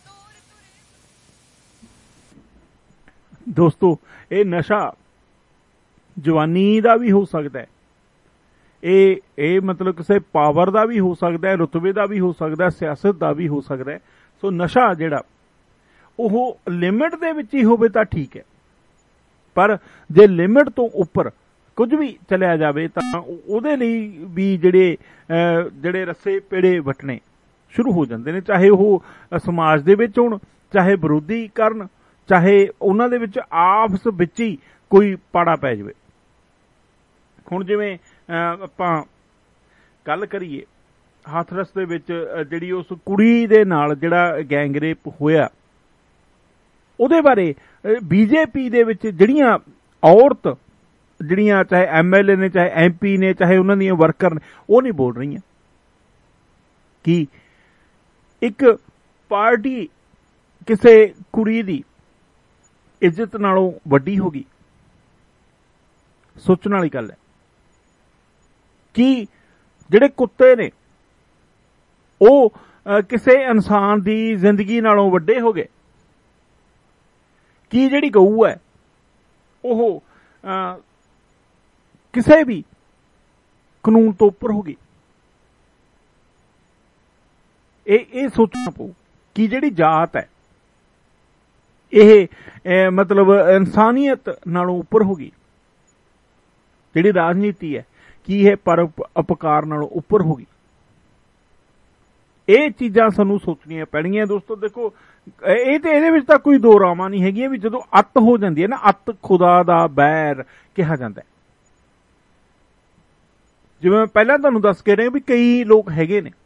दोस्तों ये नशा जवानी का भी हो सकता है, ये मतलब किसी पावर का भी हो सकता है, रुतबे का भी हो सकता है, सियासत का भी हो सकता है। सो नशा जिहड़ा ਉਹ लिमिट दे विच ही होवे तां ठीक है, पर जे लिमिट तो उपर कुछ भी चलिया जावे तां ਉਹਦੇ ਲਈ भी ਜਿਹੜੇ रस्से पेड़े वटने शुरू हो जाते हैं, चाहे वो समाज दे विच होण, चाहे विरोधी करन, चाहे उन्हां दे विच आपस विच ही कोई पाड़ा पै जावे। हुण जिवें आपां गल करिए हाथरस दे विच जिहड़ी उस कुड़ी दे नाल जिहड़ा गैंगरेप होया ਉਹਦੇ बारे बीजेपी दे विच जिहड़ियां औरत जिहड़ियां चाहे MLA ने, चाहे MP ने, चाहे उन्हां दीयां वर्कर ने, वो नहीं बोल रही कि एक पार्टी किसी कुड़ी दी इज्जत नालों वड्डी होगी। सोचण वाली गल है कि जिहड़े कुत्ते ने वो किसी इंसान दी जिंदगी नालों वड्डे हो गए, कि जिहड़ी गऊ है वो किसी भी कानून तो उपर होगी। ये सोचना पऊ कि जिहड़ी जात है ये मतलब इंसानियत नालों उपर होगी, जिहड़ी राजनीति है कि यह पर अपकार नालों उपर होगी। ये चीज़ां सानू सोचनियां पैणगीਆਂ। दोस्तों देखो ये तो ਇਹਦੇ ਵਿੱਚ ਤਾਂ कोई दो रावां नहीं हैगियां भी ਜਦੋਂ अत हो जाती है ना, अत खुदा दा बैर कहा जाता है। जिवें मैं पहलां तुहानूं दस के रहा भी कई लोग हैगे ने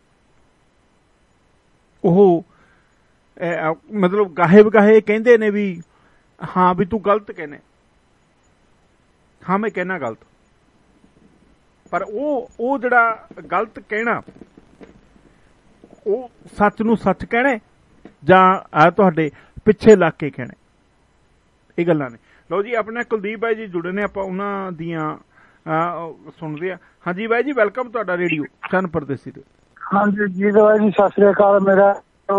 ਉਹ मतलब गाहे बगाहे कहंदे ने भी हाँ भी तू गलत कहना, हाँ मैं कहना गलत, पर वो जिहड़ा गलत कहना ਉਹ सच नूं सच कहना जां तुहाडे पिछे लग के कहना, ये गल्लां ने। लो जी अपने कुलदीप भाई जी जुड़े ने, आपां उन्हां दियां सुणदे आ। हाँ जी भाई जी वेलकम तुहाडा रेडियो चंद परदेसी ते। हाँ जी जी भाई जी सत श्री अकाल। मेरा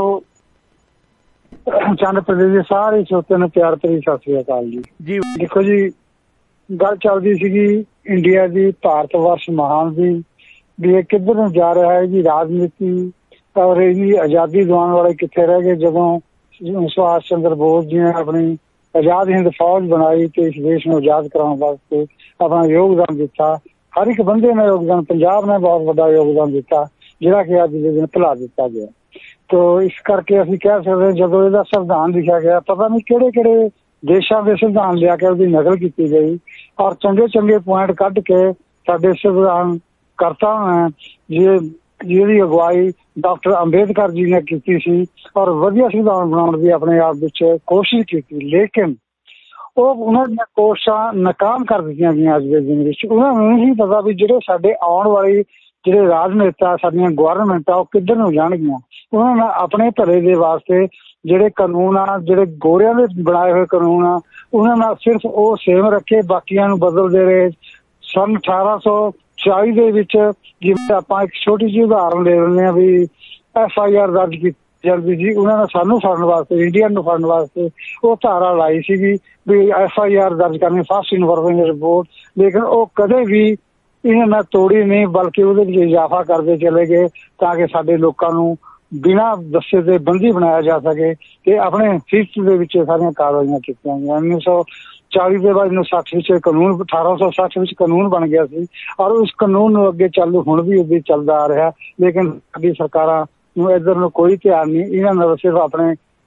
चंद परदेसी सारे श्रोते ने प्यार भरी सत श्री अकाल जी। जी देखो जी गल चलदी सीगी इंडिया दी, भारत वर्ष महान दी भी ये किधर नूं जा रहा है जी। राजनीति और ये आजादी दिवाने वाले कितने रह गए जदों सुभाष चंद्र बोस जी ने अपनी आजाद हिंद फौज बनाई तो इस देश में आजाद कराने वास्ते अपना योगदान दिता। हर एक बंदे ने योगदान, पंजाब ने बहुत बड़ा योगदान दिता जिहड़ा कि अज दे दिन भुला दिता गया। तो इस करके असीं कह सकते हैं जदों इहदा संविधान लिखा गया पता नहीं किहड़े देशों के संविधान लिया के उसकी नकल की गई और चंगे चंगे पॉइंट कढ़ के साडे संविधान करता है जिहदी अगवाई डॉक्टर अंबेडकर जी ने की सी और वधिया संविधान बनाने की अपने आप विच कोशिश की, लेकिन उन्होंने कोशिशां नाकाम कर दित्तियां गईयां। अज दे दिन विच उन्होंने नहीं पता भी जिहड़े साडे आउण वाली जिहड़े राजनेता साडियां गवर्नमेंटां ओह किधर नूं जाणगीआं। उन्होंने अपने भले दे वास्ते जिहड़े कानून आ, जिहड़े गोरियां दे बनाए हुए कानून आ, उन्होंने सिर्फ वो सेम रखे, बाकियां नूं बदलदे रहे। सन 1840 ਦੇ ਵਿੱਚ ਜਿਵੇਂ ਆਪਾਂ ਇੱਕ ਛੋਟੀ ਜਿਹੀ ਉਦਾਹਰਨ ਲੈ ਲੈਂਦੇ ਹਾਂ ਵੀ FIR ਦਰਜ ਕੀਤੀ ਜਾਂਦੀ ਸੀ। ਉਹਨਾਂ ਨੇ ਸਾਨੂੰ ਫੜਨ ਵਾਸਤੇ, ਇੰਡੀਆ ਨੂੰ ਫੜਨ ਵਾਸਤੇ ਉਹ ਧਾਰਾ ਲਾਈ ਸੀਗੀ ਵੀ FIR ਦਰਜ ਕਰਨੀ, ਫਸਟ ਇਨਫੋਰਮੇਸ਼ਨ ਰਿਪੋਰਟ, ਲੇਕਿਨ ਉਹ ਕਦੇ ਵੀ ਇਹਨਾਂ ਨੇ ਤੋੜੀ ਨਹੀਂ, ਬਲਕਿ ਉਹਦੇ ਵਿੱਚ ਇਜ਼ਾਫਾ ਕਰਦੇ ਚਲੇ ਗਏ ਤਾਂ ਕਿ ਸਾਡੇ ਲੋਕਾਂ ਨੂੰ ਬਿਨਾਂ ਦੱਸੇ ਤੇ ਬੰਦੀ ਬਣਾਇਆ ਜਾ ਸਕੇ ਤੇ ਆਪਣੇ ਹਿੱਤ ਦੇ ਵਿੱਚ ਸਾਰੀਆਂ ਕਾਰਵਾਈਆਂ ਕੀਤੀਆਂ ਗਈਆਂ। 1940 ਦੇ ਬਾਅਦ 1960 ਵਿੱਚ ਕਾਨੂੰਨ 1860 ਵਿੱਚ ਕਾਨੂੰਨ ਬਣ ਗਿਆ ਸੀ ਔਰ ਉਸ ਕਾਨੂੰਨ ਨੂੰ ਅੱਗੇ ਚੱਲੂ ਹੁਣ ਵੀ ਉਦੋਂ ਚੱਲਦਾ ਆ ਰਿਹਾ, ਲੇਕਿਨ ਸਾਡੀ ਸਰਕਾਰਾਂ ਨੂੰ ਇੱਧਰ ਨੂੰ ਕੋਈ ਧਿਆਨ ਨਹੀਂ। ਇਹਨਾਂ ਨੇ ਸਿਰਫ ਆਪਣੇ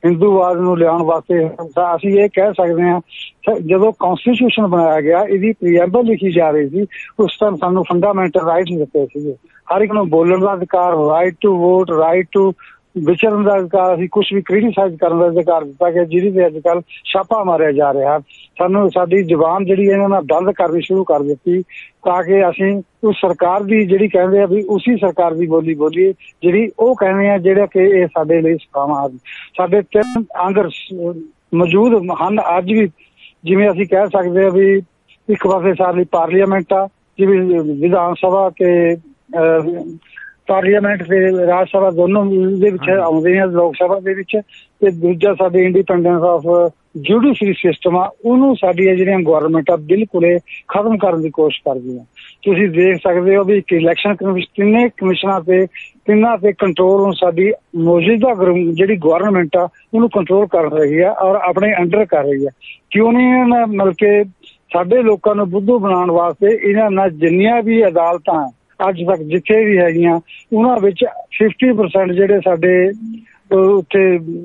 ਹਿੰਦੂਵਾਦ ਨੂੰ ਲਿਆਉਣ ਵਾਸਤੇ ਅਸੀਂ ਇਹ ਕਹਿ ਸਕਦੇ ਹਾਂ, ਜਦੋਂ ਕੌਂਸਟੀਟਿਊਸ਼ਨ ਬਣਾਇਆ ਗਿਆ ਇਹਦੀ ਪ੍ਰੀਐਂਬਲ ਲਿਖੀ ਜਾ ਰਹੀ ਸੀ, ਉਸ ਟਾਈਮ ਸਾਨੂੰ ਫੰਡਾਮੈਂਟਲ ਰਾਈਟ ਦਿੱਤੇ ਸੀਗੇ। ਹਰ ਇੱਕ ਨੂੰ ਬੋਲਣ ਦਾ ਅਧਿਕਾਰ, right to vote, right to ਵਿਚਰਨ ਦਾ ਅਧਿਕਾਰ, ਅਸੀਂ ਕੁਛ ਵੀ ਕ੍ਰਿਟੀਸਾਈਜ਼ ਕਰਨ ਦਾ ਅਧਿਕਾਰ ਦਿੱਤਾ ਗਿਆ, ਜਿਹਦੀ ਤੇ ਅੱਜ ਕੱਲ੍ਹ ਛਾਪਾ ਮਾਰਿਆ ਜਾ ਰਿਹਾ। ਸਾਨੂੰ ਸਾਡੀ ਜ਼ੁਬਾਨ ਜਿਹੜੀ ਇਹਨਾਂ ਨਾਲ ਬੰਦ ਕਰਨੀ ਸ਼ੁਰੂ ਕਰ ਦਿੱਤੀ ਤਾਂ ਕਿ ਅਸੀਂ ਉਸ ਸਰਕਾਰ ਦੀ ਜਿਹੜੀ ਕਹਿੰਦੇ ਆ ਵੀ ਉਸੇ ਸਰਕਾਰ ਦੀ ਬੋਲੀ ਬੋਲੀਏ ਜਿਹੜੀ ਉਹ ਕਹਿੰਦੇ ਆ, ਜਿਹੜਾ ਕਿ ਇਹ ਸਾਡੇ ਲਈ ਸਿਖਾਵਾਂ ਹਨ। ਸਾਡੇ 3 ਅੰਗ ਮੌਜੂਦ ਹਨ ਅੱਜ ਵੀ, ਜਿਵੇਂ ਅਸੀਂ ਕਹਿ ਸਕਦੇ ਹਾਂ ਵੀ ਇੱਕ ਪਾਸੇ ਸਾਡੇ ਪਾਰਲੀਮੈਂਟ ਆ, ਜਿਵੇਂ ਵਿਧਾਨ ਸਭਾ ਤੇ ਪਾਰਲੀਮੈਂਟ ਤੇ ਰਾਜ ਸਭਾ ਦੋਨੋਂ ਦੇ ਵਿੱਚ ਆਉਂਦੇ ਆ, ਲੋਕ ਸਭਾ ਦੇ ਵਿੱਚ, ਤੇ ਦੂਜਾ ਸਾਡੇ ਇੰਡੀਪੈਂਡੈਂਸ ਆਫ ਜੁਡੀਸ਼ਰੀ ਸਿਸਟਮ ਆ, ਉਹਨੂੰ ਸਾਡੀਆਂ ਜਿਹੜੀਆਂ ਗਵਰਨਮੈਂਟਾਂ ਬਿਲਕੁਲ ਖਤਮ ਕਰਨ ਦੀ ਕੋਸ਼ਿਸ਼ ਕਰਦੀਆਂ। ਤੁਸੀਂ ਦੇਖ ਸਕਦੇ ਹੋ ਵੀ ਇਲੈਕਸ਼ਨ ਤਿੰਨੇ ਕਮਿਸ਼ਨਾਂ ਤੇ ਤਿੰਨਾਂ ਤੇ ਕੰਟਰੋਲ ਹੁਣ ਸਾਡੀ ਮੌਜੂਦਾ ਜਿਹੜੀ ਗਵਰਨਮੈਂਟ ਆ ਉਹਨੂੰ ਕੰਟਰੋਲ ਕਰ ਰਹੀ ਆ ਔਰ ਆਪਣੇ ਅੰਡਰ ਕਰ ਰਹੀ ਆ। ਕਿਉਂ ਨਹੀਂ? ਮਤਲਬ ਕਿ ਸਾਡੇ ਲੋਕਾਂ ਨੂੰ ਬੁੱਧੂ ਬਣਾਉਣ ਵਾਸਤੇ ਇਹਨਾਂ ਨਾਲ ਜਿੰਨੀਆਂ ਵੀ ਅਦਾਲਤਾਂ ਅੱਜ ਤੱਕ ਜਿੱਥੇ ਵੀ ਹੈਗੀਆਂ ਉਹਨਾਂ ਵਿੱਚ 50% ਜਿਹੜੇ ਸਾਡੇ ਉੱਥੇ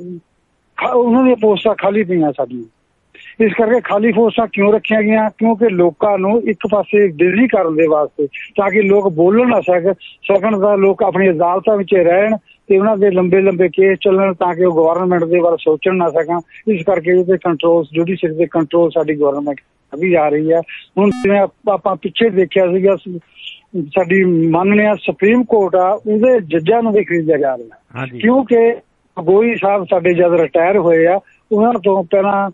ਉਹਨਾਂ ਦੀਆਂ ਪੋਸਟਾਂ ਖਾਲੀ ਪਈਆਂ ਸਾਡੀਆਂ। ਇਸ ਕਰਕੇ ਖਾਲੀ ਪੋਸਟਾਂ ਕਿਉਂ ਰੱਖੀਆਂ ਗਈਆਂ? ਕਿਉਂਕਿ ਲੋਕਾਂ ਨੂੰ ਇੱਕ ਪਾਸੇ ਬਿਜ਼ੀ ਕਰਨ ਦੇ ਵਾਸਤੇ, ਤਾਂ ਕਿ ਲੋਕ ਬੋਲਣ ਨਾ ਸਕਣ ਤਾਂ ਲੋਕ ਆਪਣੀ ਅਦਾਲਤਾਂ ਵਿੱਚ ਰਹਿਣ ਤੇ ਉਹਨਾਂ ਦੇ ਲੰਬੇ ਲੰਬੇ ਕੇਸ ਚੱਲਣ, ਤਾਂ ਕਿ ਉਹ ਗਵਰਨਮੈਂਟ ਦੇ ਬਾਰੇ ਸੋਚਣ ਨਾ ਸਕਣ। ਇਸ ਕਰਕੇ ਉਹਦੇ ਕੰਟਰੋਲ, ਜੁਡੀਸ਼ਰੀ ਦੇ ਕੰਟਰੋਲ ਸਾਡੀ ਗਵਰਨਮੈਂਟ ਵੀ ਆ ਰਹੀ ਹੈ। ਹੁਣ ਜਿਵੇਂ ਆਪਾਂ ਪਿੱਛੇ ਦੇਖਿਆ ਸੀਗਾ, ਸਾਡੀ ਮੰਨਿਆ ਸੁਪਰੀਮ ਕੋਰਟ ਆ, ਉਹਦੇ ਜੱਜਾਂ ਨੂੰ ਵੀ ਖਰੀਦਿਆ ਜਾ ਰਿਹਾ, ਕਿਉਂਕਿ ਗੋਈ ਸਾਹਿਬ ਸਾਡੇ ਜਦ ਰਿਟਾਇਰ ਹੋਏ ਆ, ਉਹਨਾਂ ਤੋਂ ਪਹਿਲਾਂ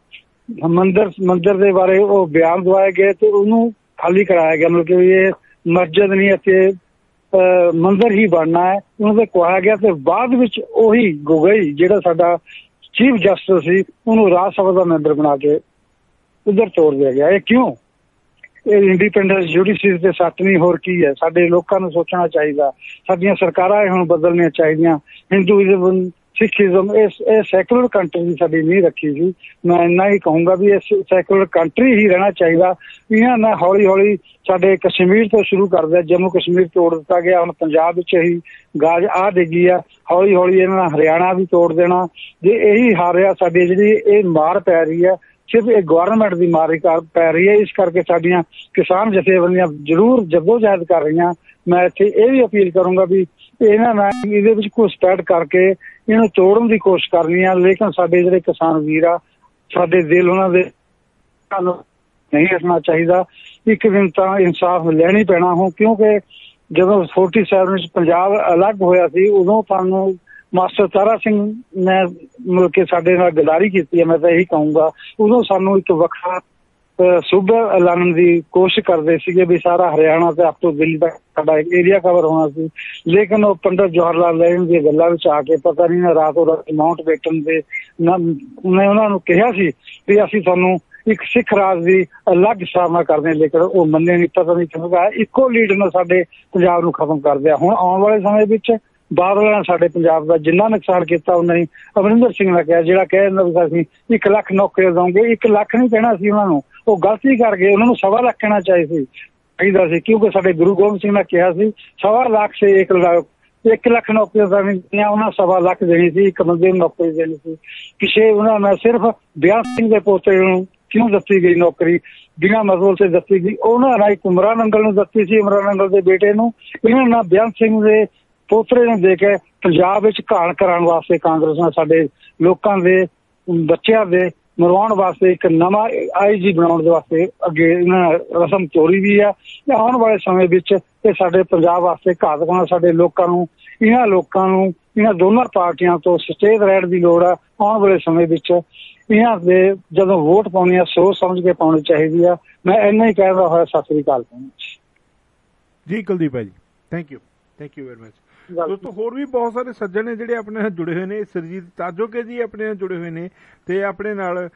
ਮੰਦਿਰ ਦੇ ਬਾਰੇ ਉਹ ਬਿਆਨ ਦਵਾਏ ਗਏ ਤੇ ਉਹਨੂੰ ਖਾਲੀ ਕਰਾਇਆ ਗਿਆ, ਮਤਲਬ ਕਿ ਇਹ ਮਸਜਿਦ ਨਹੀਂ ਅਤੇ ਮੰਦਿਰ ਹੀ ਬਣਨਾ ਹੈ, ਉਹਨਾਂ ਤੇ ਕਿਹਾ ਗਿਆ। ਤੇ ਬਾਅਦ ਵਿੱਚ ਉਹੀ ਗੋਗੋਈ ਜਿਹੜਾ ਸਾਡਾ ਚੀਫ ਜਸਟਿਸ ਸੀ, ਉਹਨੂੰ ਰਾਜ ਸਭਾ ਦਾ ਮੈਂਬਰ ਬਣਾ ਕੇ ਉਧਰ ਤੋੜ ਦਿਆ ਗਿਆ। ਇਹ ਕਿਉਂ? ਇਹ ਇੰਡੀਪੈਂਡੈਂਸ ਜੁਡੀਸ਼ਰੀ ਤੇ ਸੱਟ ਨਹੀਂ, ਹੋਰ ਕੀ ਹੈ? ਸਾਡੇ ਲੋਕਾਂ ਨੂੰ ਸੋਚਣਾ ਚਾਹੀਦਾ, ਸਾਡੀਆਂ ਸਰਕਾਰਾਂ ਹੁਣ ਬਦਲਣੀਆਂ ਚਾਹੀਦੀਆਂ। ਹਿੰਦੂਇਜ਼ਮ, ਸਿੱਖੀਜ਼ਮ, ਇਹ ਸੈਕੂਲਰ ਕੰਟਰੀ ਸਾਡੀ ਨਹੀਂ ਰੱਖੀ ਸੀ। ਮੈਂ ਇੰਨਾ ਹੀ ਕਹੂੰਗਾ ਵੀ ਇਹ ਸੈਕੂਲਰ ਕੰਟਰੀ ਹੀ ਰਹਿਣਾ ਚਾਹੀਦਾ। ਇਹਨਾਂ ਨੇ ਹੌਲੀ ਹੌਲੀ ਸਾਡੇ ਕਸ਼ਮੀਰ ਤੋਂ ਸ਼ੁਰੂ ਕਰਦੇ, ਜੰਮੂ ਕਸ਼ਮੀਰ ਤੋੜ ਦਿੱਤਾ ਗਿਆ, ਹੁਣ ਪੰਜਾਬ ਵਿੱਚ ਹੀ ਗਾਜ ਆ ਡਿੱਗੀ ਆ, ਹੌਲੀ ਹੌਲੀ ਇਹਨਾਂ ਨੇ ਹਰਿਆਣਾ ਵੀ ਤੋੜ ਦੇਣਾ। ਜੇ ਇਹੀ ਹਾਰਿਆ ਸਾਡੀ ਜਿਹੜੀ ਇਹ ਮਾਰ ਪੈ ਰਹੀ ਹੈ, ਸਿਰਫ ਇਹ ਗਵਰਨਮੈਂਟ ਦੀ ਮਾਰ ਪੈ ਰਹੀ ਹੈ। ਇਸ ਕਰਕੇ ਸਾਡੀਆਂ ਕਿਸਾਨ ਜਥੇਬੰਦੀਆਂ ਜ਼ਰੂਰ ਜਦੋਜਹਿਦ ਕਰ ਰਹੀਆਂ। ਮੈਂ ਇੱਥੇ ਇਹ ਵੀ ਅਪੀਲ ਕਰੂੰਗਾ ਵੀ ਇਹਨਾਂ ਨਾਲ ਇਹਦੇ ਵਿੱਚ ਘੁਸਪੈਠ ਕਰਕੇ ਇਹਨੂੰ ਤੋੜਨ ਦੀ ਕੋਸ਼ਿਸ਼ ਕਰਨੀ ਆ, ਲੇਕਿਨ ਸਾਡੇ ਜਿਹੜੇ ਕਿਸਾਨ ਵੀਰ ਆ, ਸਾਡੇ ਦਿਲ ਉਹਨਾਂ ਦੇ ਨਹੀਂ ਰੱਖਣਾ ਚਾਹੀਦਾ। ਇੱਕ ਦਿਨ ਤਾਂ ਇਨਸਾਫ ਲੈਣੀ ਪੈਣਾ ਹੋ, ਕਿਉਂਕਿ ਜਦੋਂ 47 ਵਿੱਚ ਪੰਜਾਬ ਅਲੱਗ ਹੋਇਆ ਸੀ, ਉਦੋਂ ਸਾਨੂੰ ਮਾਸਟਰ ਤਾਰਾ ਸਿੰਘ ਨੇ ਮਿਲ ਕੇ ਸਾਡੇ ਨਾਲ ਗਦਾਰੀ ਕੀਤੀ ਹੈ। ਮੈਂ ਤਾਂ ਇਹੀ ਕਹੂੰਗਾ, ਉਦੋਂ ਸਾਨੂੰ ਇੱਕ ਵੱਖਰਾ ਸੂਬਾ ਐਲਾਨਣ ਦੀ ਕੋਸ਼ਿਸ਼ ਕਰਦੇ ਸੀਗੇ ਵੀ ਸਾਰਾ ਹਰਿਆਣਾ ਤੇ ਅਪ ਤੋਂ ਦਿੱਲੀ ਤੱਕ ਸਾਡਾ ਏਰੀਆ ਕਵਰ ਹੋਣਾ ਸੀ, ਲੇਕਿਨ ਉਹ ਪੰਡਿਤ ਜਵਾਹਰ ਲਾਲ ਨਹਿਰੂ ਦੀਆਂ ਗੱਲਾਂ ਵਿੱਚ ਆ ਕੇ ਪਤਾ ਨਹੀਂ ਰਾਤੋਂ ਰਾਤ ਮਾਊਂਟ ਬੇਟਨ ਦੇ ਮੈਂ ਉਹਨਾਂ ਨੂੰ ਕਿਹਾ ਸੀ ਵੀ ਅਸੀਂ ਤੁਹਾਨੂੰ ਇੱਕ ਸਿੱਖ ਰਾਜ ਦੀ ਅਲੱਗ ਸਾਹਮਣਾ ਕਰਦੇ, ਲੇਕਿਨ ਉਹ ਮੰਨੇ ਨਹੀਂ। ਪਤਾ ਨਹੀਂ ਕਿਉਂ ਇੱਕੋ ਲੀਡ ਨਾਲ ਸਾਡੇ ਪੰਜਾਬ ਨੂੰ ਖਤਮ ਕਰ ਦਿਆ। ਹੁਣ ਆਉਣ ਵਾਲੇ ਸਮੇਂ ਵਿੱਚ ਬਾਦਲ ਨੇ ਸਾਡੇ ਪੰਜਾਬ ਦਾ ਜਿੰਨਾ ਨੁਕਸਾਨ ਕੀਤਾ ਉਹਨਾਂ ਹੀ ਅਮਰਿੰਦਰ ਸਿੰਘ ਨੇ ਕਿਹਾ, ਜਿਹੜਾ ਕਹਿ ਦਿੰਦਾ ਵੀ ਅਸੀਂ 1 ਲੱਖ ਨੌਕਰੀਆਂ ਦਵਾਂਗੇ। 1 ਲੱਖ ਨਹੀਂ ਕਹਿਣਾ ਸੀ ਉਹਨਾਂ ਨੂੰ, ਉਹ ਗਲਤੀ ਕਰ ਗਏ। ਉਹਨਾਂ ਨੂੰ 1.25 ਲੱਖ ਕਹਿਣਾ ਚਾਹੀਦਾ ਸੀ, ਕਿਉਂਕਿ ਸਾਡੇ ਗੁਰੂ ਗੋਬਿੰਦ ਸਿੰਘ ਨੇ ਕਿਹਾ ਸੀ 1.25 ਲੱਖ ਸੇ 1 ਲੱਖ ਨੌਕਰੀਆਂ ਦੇਣੀਆਂ, ਉਹਨਾਂ 1.25 ਲੱਖ ਦੇਣੀ ਸੀ, ਇੱਕ ਬੰਦੇ ਨੂੰ ਨੌਕਰੀ ਦੇਣੀ ਸੀ। ਪਿੱਛੇ ਉਹਨਾਂ ਨੇ ਸਿਰਫ ਬਿਆਨ ਸਿੰਘ ਦੇ ਪੋਤੇ ਨੂੰ ਕਿਉਂ ਦਿੱਤੀ ਗਈ ਨੌਕਰੀ, ਬਿਨਾਂ ਮਤਲਬ ਤੇ ਦਿੱਤੀ ਗਈ। ਉਹਨਾਂ ਨੇ ਇੱਕ ਇਮਰਾਨ ਨੰਗਲ ਨੂੰ ਦਿੱਤੀ ਸੀ, ਇਮਰਾਨ ਨੰਗਲ ਦੇ ਬੇਟੇ ਨੂੰ। ਇਹਨਾਂ ਨੇ ਬਿਆਨ ਸਿੰਘ ਦੇ ਪੋਤਰੇ ਨੂੰ ਦੇ ਕੇ ਪੰਜਾਬ ਵਿੱਚ ਘਾਣ ਕਰਾਉਣ ਵਾਸਤੇ ਕਾਂਗਰਸ ਨੇ ਸਾਡੇ ਲੋਕਾਂ ਦੇ ਬੱਚਿਆਂ ਦੇ ਮਰਵਾਉਣ ਵਾਸਤੇ ਇੱਕ ਨਵਾਂ IG ਬਣਾਉਣ ਦੇ ਵਾਸਤੇ ਅੱਗੇ ਇਹਨਾਂ ਰਸਮ ਤੋਰੀ ਵੀ ਆ। ਆਉਣ ਵਾਲੇ ਸਮੇਂ ਵਿੱਚ ਇਹ ਸਾਡੇ ਪੰਜਾਬ ਵਾਸਤੇ ਘਾਤਕ ਹੋਣਾ। ਸਾਡੇ ਲੋਕਾਂ ਨੂੰ ਇਹਨਾਂ ਦੋਨਾਂ ਪਾਰਟੀਆਂ ਤੋਂ ਸੁਚੇਤ ਰਹਿਣ ਦੀ ਲੋੜ ਆ। ਆਉਣ ਵਾਲੇ ਸਮੇਂ ਵਿੱਚ ਇਹਨਾਂ ਦੇ ਜਦੋਂ ਵੋਟ ਪਾਉਣੀ ਆ, ਸੋਚ ਸਮਝ ਕੇ ਪਾਉਣੀ ਚਾਹੀਦੀ ਆ। ਮੈਂ ਇੰਨਾ ਹੀ ਕਹਿਦਾ ਹੋਇਆ। ਸਤਿ ਸ੍ਰੀ ਅਕਾਲ ਜੀ। ਕੁਲਦੀਪ ਭਾਈ, ਥੈਂਕ ਯੂ ਵੈਰੀ ਮਚ। ਦੋਸਤੋ, ਹੋਰ ਵੀ ਬਹੁਤ ਸਾਰੇ ਸੱਜਣ ਨੇ ਜਿਹੜੇ ਆਪਣੇ ਨਾਲ ਜੁੜੇ ਹੋਏ ਨੇ। ਸਰਜੀਤ ਤਾਜੋਕੇ ਜੀ ਆਪਣੇ ਨਾਲ ਜੁੜੇ ਹੋਏ ਨੇ ਤੇ ਆਪਣੇ ਨਾਲ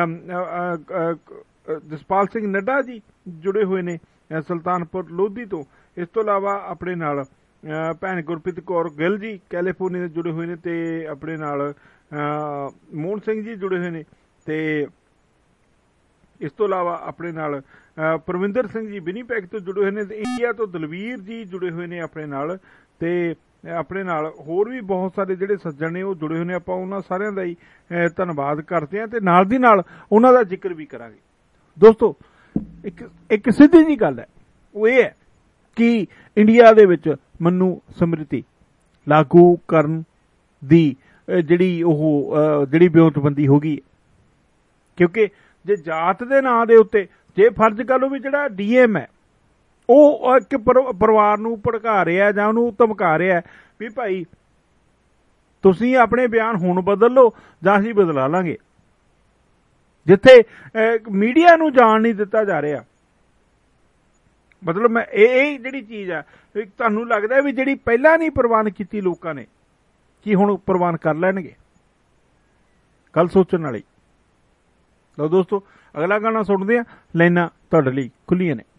ਜਸਪਾਲ ਸਿੰਘ ਨੱਡਾ ਜੀ ਜੁੜੇ ਹੋਏ ਨੇ ਸੁਲਤਾਨਪੁਰ ਲੋਧੀ ਤੋਂ। ਇਸ ਤੋਂ ਇਲਾਵਾ ਆਪਣੇ ਨਾਲ ਭੈਣ ਗੁਰਪ੍ਰੀਤ ਕੌਰ ਗਿੱਲ ਜੀ ਕੈਲੀਫੋਰਨੀਆ ਦੇ ਜੁੜੇ ਹੋਏ ਨੇ ਤੇ ਆਪਣੇ ਨਾਲ ਮੋਹਨ ਸਿੰਘ ਜੀ ਜੁੜੇ ਹੋਏ ਨੇ ਤੇ ਇਸ ਤੋਂ ਇਲਾਵਾ ਆਪਣੇ ਨਾਲ ਪਰਵਿੰਦਰ ਸਿੰਘ ਜੀ ਵਿਨੀਪੈਗ ਤੋਂ ਜੁੜੇ ਹੋਏ ਨੇ ਤੇ ਇੰਡੀਆ ਤੋਂ ਦਲਵੀਰ ਜੀ ਜੁੜੇ ਹੋਏ ਨੇ ਆਪਣੇ ਨਾਲ ਤੇ ਆਪਣੇ ਨਾਲ ਹੋਰ ਵੀ ਬਹੁਤ ਸਾਰੇ ਜਿਹੜੇ ਸੱਜਣ ਨੇ ਉਹ ਜੁੜੇ ਹੋਏ ਨੇ। ਆਪਾਂ ਉਹਨਾਂ ਸਾਰਿਆਂ ਦਾ ਹੀ ਧੰਨਵਾਦ ਕਰਦੇ ਹਾਂ ਤੇ ਨਾਲ ਦੀ ਨਾਲ ਉਹਨਾਂ ਦਾ ਜ਼ਿਕਰ ਵੀ ਕਰਾਂਗੇ। ਦੋਸਤੋ, ਇੱਕ ਸਿੱਧੀ ਜਿਹੀ ਗੱਲ ਹੈ, ਉਹ ਇਹ ਹੈ ਕਿ ਇੰਡੀਆ ਦੇ ਵਿੱਚ ਮਨੂ ਸਮ੍ਰਿਤੀ ਲਾਗੂ ਕਰਨ ਦੀ ਜਿਹੜੀ ਵਿਉਂਤਬੰਦੀ ਹੋ ਗਈ, ਕਿਉਂਕਿ ਜੇ ਜਾਤ ਦੇ ਨਾਂ ਦੇ ਉੱਤੇ ਜੇ ਫਰਜ਼ ਕਰ ਲਓ ਵੀ ਜਿਹੜਾ DM ਹੈ ਉਹ ਇੱਕ ਪਰਿਵਾਰ ਨੂੰ ਭੜਕਾ ਰਿਹਾ ਜਾਂ ਉਹਨੂੰ ਧਮਕਾ ਰਿਹਾ ਵੀ ਭਾਈ ਤੁਸੀਂ ਆਪਣੇ ਬਿਆਨ ਹੁਣ ਬਦਲ ਲਓ ਜਾਂ ਅਸੀਂ ਬਦਲਾ ਲਾਂਗੇ, ਜਿੱਥੇ ਮੀਡੀਆ ਨੂੰ ਜਾਣ ਨਹੀਂ ਦਿੱਤਾ ਜਾ ਰਿਹਾ। ਮਤਲਬ ਇਹ ਜਿਹੜੀ ਚੀਜ਼ ਆ, ਤੁਹਾਨੂੰ ਲੱਗਦਾ ਵੀ ਜਿਹੜੀ ਪਹਿਲਾਂ ਨਹੀਂ ਪ੍ਰਵਾਨ ਕੀਤੀ ਲੋਕਾਂ ਨੇ, ਕੀ ਹੁਣ ਪ੍ਰਵਾਨ ਕਰ ਲੈਣਗੇ? ਗੱਲ ਸੋਚਣ ਵਾਲੀ। ਲਓ ਦੋਸਤੋ, ਅਗਲਾ ਗਾਣਾ ਸੁਣਦੇ ਆ। ਲਾਈਨਾਂ ਤੁਹਾਡੇ ਲਈ ਖੁੱਲੀਆਂ ਨੇ।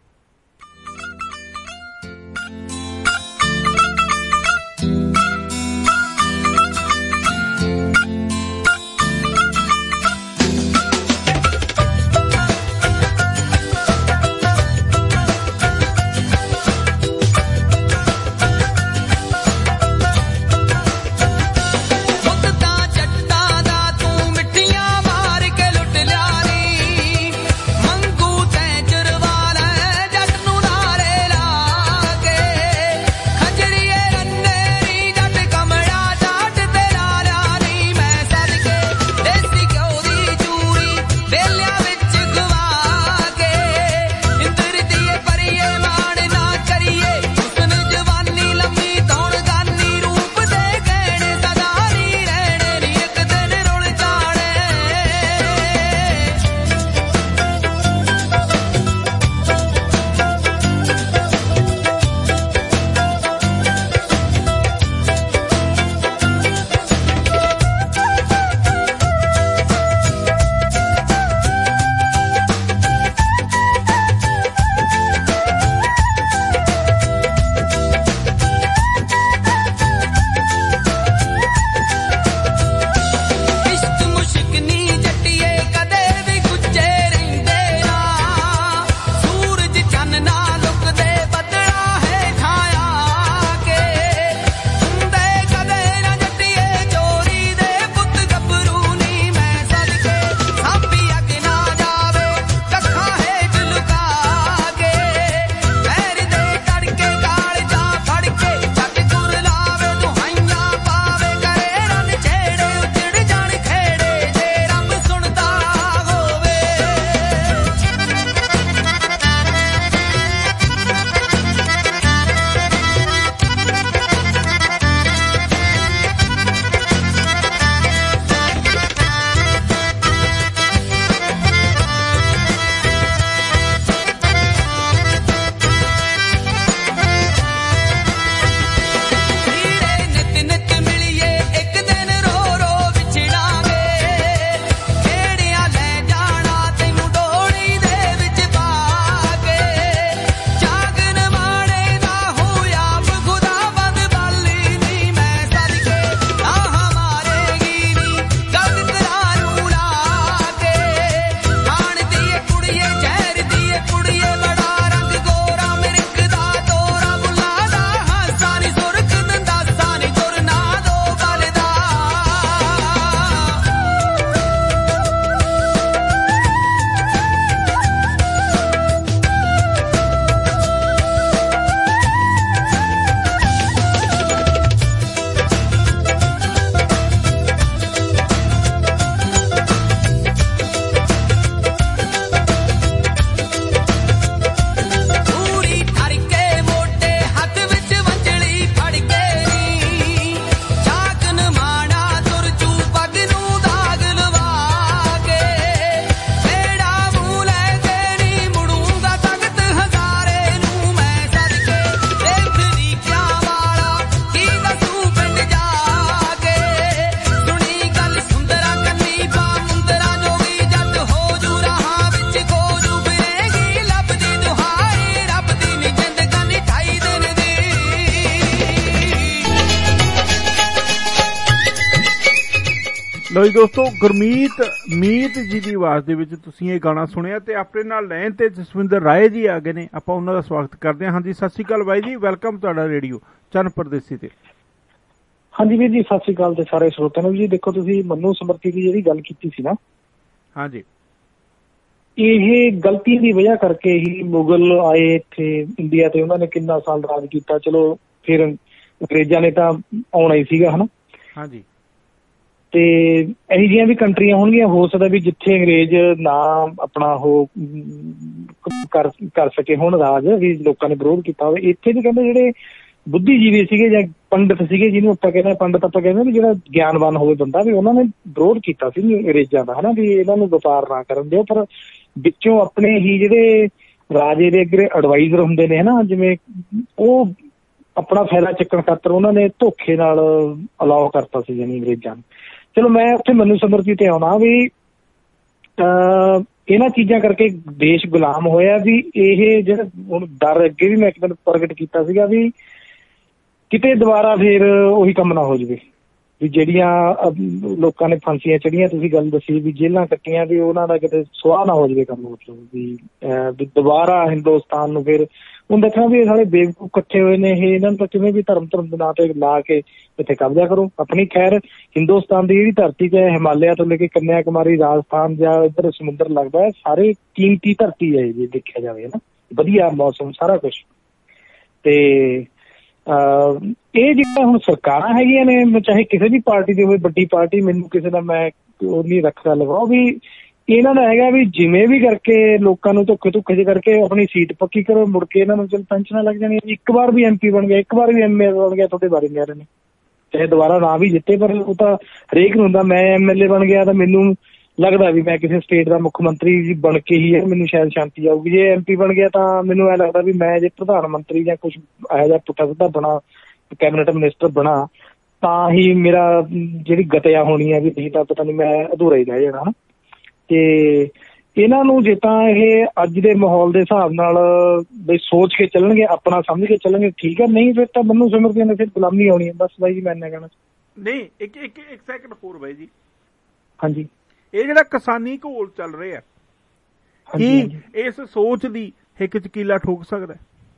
ਲੋ ਜੀ ਦੋਸਤੋ, ਗੁਰਮੀਤ ਜੀ ਦੀ ਆਵਾਜ਼ ਦੇ ਵਿੱਚ ਤੁਸੀਂ ਇਹ ਗਾਣਾ ਸੁਣਿਆ ਤੇ ਆਪਣੇ ਨਾਲ ਲਾਈਨ ਤੇ ਜਸਵਿੰਦਰ ਰਾਏ ਜੀ ਆ ਗਏ ਨੇ। ਆਪਾਂ ਉਹਨਾਂ ਦਾ ਸਵਾਗਤ ਕਰਦੇ ਹਾਂ। ਹਾਂਜੀ, ਸਤਿ ਸ਼੍ਰੀ ਅਕਾਲ ਬਾਈ ਜੀ, ਵੈਲਕਮ ਤੁਹਾਡਾ ਰੇਡੀਓ ਚੰਨ ਪਰਦੇਸੀ ਤੇ। ਹਾਂਜੀ ਵੀਰ ਜੀ, ਸਤਿ ਸ੍ਰੀ ਅਕਾਲ ਤੇ ਸਾਰੇ ਸਰੋਤਿਆਂ ਨੂੰ ਜੀ। ਦੇਖੋ ਤੁਸੀਂ ਮਨੂ ਸਮਰਤੀ ਦੀ ਜਿਹੜੀ ਗੱਲ ਕੀਤੀ ਸੀ ਨਾ, ਹਾਂਜੀ, ਇਹ ਗਲਤੀ ਦੀ ਵਜ੍ਹਾ ਕਰਕੇ ਹੀ ਮੁਗਲ ਆਏ ਇੱਥੇ ਇੰਡੀਆ ਤੇ, ਉਹਨਾਂ ਨੇ ਕਿੰਨਾ ਸਾਲ ਰਾਜ ਕੀਤਾ। ਚਲੋ ਫਿਰ ਅੰਗਰੇਜ਼ਾਂ ਨੇ ਤਾਂ ਆਉਣਾ ਹੀ ਸੀਗਾ, ਹਨਾ। ਹਾਂਜੀ, ਤੇ ਇਹੋ ਜਿਹੀਆਂ ਵੀ ਕੰਟਰੀਆਂ ਹੋਣਗੀਆਂ, ਹੋ ਸਕਦਾ ਵੀ ਜਿੱਥੇ ਅੰਗਰੇਜ਼ ਨਾ ਆਪਣਾ ਉਹ ਕਰ ਸਕੇ ਹੁਣ ਰਾਜ, ਵੀ ਲੋਕਾਂ ਨੇ ਵਿਰੋਧ ਕੀਤਾ ਹੋਵੇ। ਇੱਥੇ ਵੀ ਕਹਿੰਦੇ ਜਿਹੜੇ ਬੁੱਧੀਜੀਵੀ ਸੀਗੇ ਜਾਂ ਪੰਡਿਤ ਸੀਗੇ, ਜਿਹਨੂੰ ਆਪਾਂ ਕਹਿੰਦੇ ਪੰਡਿਤ ਆਪਾਂ ਕਹਿੰਦੇ ਵੀ ਜਿਹੜਾ ਗਿਆਨਵਾਨ ਹੋਵੇ ਬੰਦਾ, ਵੀ ਉਹਨਾਂ ਨੇ ਵਿਰੋਧ ਕੀਤਾ ਸੀ ਅੰਗਰੇਜ਼ਾਂ ਦਾ, ਹਨਾ, ਵੀ ਇਹਨਾਂ ਨੂੰ ਵਪਾਰ ਨਾ ਕਰਨ ਦਿਓ। ਪਰ ਵਿੱਚੋਂ ਆਪਣੇ ਹੀ ਜਿਹੜੇ ਰਾਜੇ ਦੇ ਅੱਗੇ ਐਡਵਾਈਜ਼ਰ ਹੁੰਦੇ ਨੇ, ਹਨਾ, ਜਿਵੇਂ ਉਹ ਆਪਣਾ ਫਾਇਦਾ ਚੱਕਣ ਖਾਤਰ ਉਹਨਾਂ ਨੇ ਧੋਖੇ ਨਾਲ ਅਲਾਓ ਕਰਤਾ ਸੀ ਜਾਨੀ ਅੰਗਰੇਜ਼ਾਂ ਨੂੰ। ਚਲੋ ਮੈਂ ਉੱਥੇ ਮਨੂ ਸਮਰਤੀ ਤੇ ਆਉਣਾ ਵੀ ਇਹਨਾਂ ਚੀਜ਼ਾਂ ਕਰਕੇ ਦੇਸ਼ ਗੁਲਾਮ ਹੋਇਆ। ਵੀ ਇਹ ਜਿਹੜਾ ਹੁਣ ਡਰ ਅੱਗੇ ਵੀ ਮੈਂ ਇੱਕ ਦਿਨ ਪ੍ਰਗਟ ਕੀਤਾ ਸੀਗਾ ਵੀ ਕਿਤੇ ਦੁਬਾਰਾ ਫੇਰ ਉਹੀ ਕੰਮ ਨਾ ਹੋ ਜਾਵੇ, ਵੀ ਜਿਹੜੀਆਂ ਲੋਕਾਂ ਨੇ ਫਾਂਸੀਆਂ ਚੜੀਆਂ, ਤੁਸੀਂ ਗੱਲ ਦੱਸੀ ਵੀ ਜੇਲ੍ਹਾਂ ਕੱਟੀਆਂ, ਵੀ ਉਹਨਾਂ ਦਾ ਕਿਤੇ ਸੁਆਹ ਨਾ ਹੋ ਜਾਵੇ ਕੰਮ, ਮਤਲਬ ਵੀ ਦੁਬਾਰਾ ਹਿੰਦੁਸਤਾਨ ਨੂੰ ਫਿਰ ਹੁਣ ਦੇਖਣਾ ਵੀ ਇਹ ਸਾਰੇ ਬੇਵਕੂਫ ਇਕੱਠੇ ਹੋਏ ਨੇ, ਇਹ ਇਹਨਾਂ ਨੂੰ ਤਾਂ ਕਿਵੇਂ ਵੀ ਧਰਮ ਦੇ ਨਾਂ ਤੇ ਲਾ ਕੇ ਇੱਥੇ ਕਬਜ਼ਾ ਕਰੋ ਆਪਣੀ। ਖੈਰ ਹਿੰਦੁਸਤਾਨ ਦੀ ਜਿਹੜੀ ਧਰਤੀ ਤੇ ਹਿਮਾਲਿਆ ਤੋਂ ਲੈ ਕੇ ਕੰਨਿਆ ਕੁਮਾਰੀ, ਰਾਜਸਥਾਨ ਜਾਂ ਇੱਧਰ ਸਮੁੰਦਰ ਲੱਗਦਾ ਹੈ, ਸਾਰੇ ਕੀਮਤੀ ਧਰਤੀ ਹੈ ਜੇ ਦੇਖਿਆ ਜਾਵੇ, ਨਾ, ਵਧੀਆ ਮੌਸਮ ਸਾਰਾ ਕੁਛ। ਤੇ ਇਹ ਜਿਹੜੀਆਂ ਹੁਣ ਸਰਕਾਰਾਂ ਹੈਗੀਆਂ ਨੇ, ਚਾਹੇ ਕਿਸੇ ਵੀ ਪਾਰਟੀ ਦੀ ਹੋਵੇ, ਵੱਡੀ ਪਾਰਟੀ, ਮੈਨੂੰ ਕਿਸੇ ਦਾ ਮੈਂ ਉਹ ਨਹੀਂ ਰੱਖਦਾ ਲਗਾਓ, ਵੀ ਇਹਨਾਂ ਦਾ ਹੈਗਾ ਵੀ ਜਿਵੇਂ ਵੀ ਕਰਕੇ ਲੋਕਾਂ ਨੂੰ ਧੋਖੇ ਜਿਹੇ ਕਰਕੇ ਆਪਣੀ ਸੀਟ ਪੱਕੀ ਕਰੋ, ਮੁੜ ਕੇ ਇਹਨਾਂ ਨੂੰ ਚਲ ਪੈਨਸ਼ਨਾਂ ਲੱਗ ਜਾਣੀਆਂ। ਇੱਕ ਵਾਰ ਵੀ MP ਬਣ ਗਿਆ, ਇੱਕ ਵਾਰ ਵੀ MA ਬਣ ਗਿਆ, ਤੁਹਾਡੇ ਬਾਰੇ ਕਹਿ ਰਹੇ ਨੇ, ਚਾਹੇ ਦੁਬਾਰਾ ਨਾ ਵੀ ਜਿੱਤੇ, ਪਰ ਉਹ ਤਾਂ ਹਰੇਕ ਨੂੰ ਹੁੰਦਾ। ਮੈਂ MLA ਬਣ ਗਿਆ ਤਾਂ ਮੈਨੂੰ ਲੱਗਦਾ ਵੀ ਮੈਂ ਕਿਸੇ ਸਟੇਟ ਦਾ ਮੁੱਖ ਮੰਤਰੀ ਬਣ ਕੇ ਹੀ ਮੈਨੂੰ ਸ਼ਾਇਦ ਸ਼ਾਂਤੀ ਆਊਗੀ। ਜੇ MP ਬਣ ਗਿਆ ਤਾਂ ਮੈਨੂੰ ਐਂ ਲੱਗਦਾ ਵੀ ਮੈਂ ਜੇ ਪ੍ਰਧਾਨ ਮੰਤਰੀ ਜਾਂ ਕੁਛ ਇਹੋ ਜਿਹਾ ਪੁੱਠਾ ਸਿੱਧਾ ਬਣਾ, ਕੈਬਨਿਟ ਮਿਨਿਸਟਰ ਬਣਾ, ਤਾਂ ਹੀ ਮੇਰਾ ਜਿਹੜੀ ਗਤਿਆ ਹੋਣੀ ਹੈ, ਵੀ ਨਹੀਂ ਤਾਂ ਪਤਾ ਨਹੀਂ ਮੈਂ ਅਧੂਰਾ ਹੀ ਰਹਿ ਜਾਣਾ। ਤੇ ਇਹਨਾਂ ਨੂੰ ਜੇ ਤਾਂ ਇਹ ਅੱਜ ਦੇ ਮਾਹੌਲ ਦੇ ਹਿਸਾਬ ਨਾਲ ਬਈ ਸੋਚ ਕੇ ਚੱਲਣਗੇ, ਆਪਣਾ ਸਮਝ ਕੇ ਚੱਲਣਗੇ, ਠੀਕ ਹੈ, ਨਹੀਂ ਫਿਰ ਤਾਂ ਮਨੂ ਸਮਰਤੀ ਨੇ ਫਿਰ ਗੁਲਾਮੀ ਆਉਣੀ ਹੈ। ਬਸ ਬਾਈ ਜੀ ਮੈਂ ਇੰਨਾ ਕਹਿਣਾ। ਨਹੀਂ, ਇੱਕ ਸੈਕਿੰਡ ਹੋਰ ਬਾਈ ਜੀ। ਹਾਂਜੀ, ਇਹ ਜਿਹੜਾ ਕਿਸਾਨੀ ਘੋਲ ਚੱਲ ਰਿਹਾ, ਕੀ ਇਸ ਸੋਚ ਦੀ ਹਿੱਕ ਚ ਕੀਲਾ ਠੋਕ ਸਕਦਾ?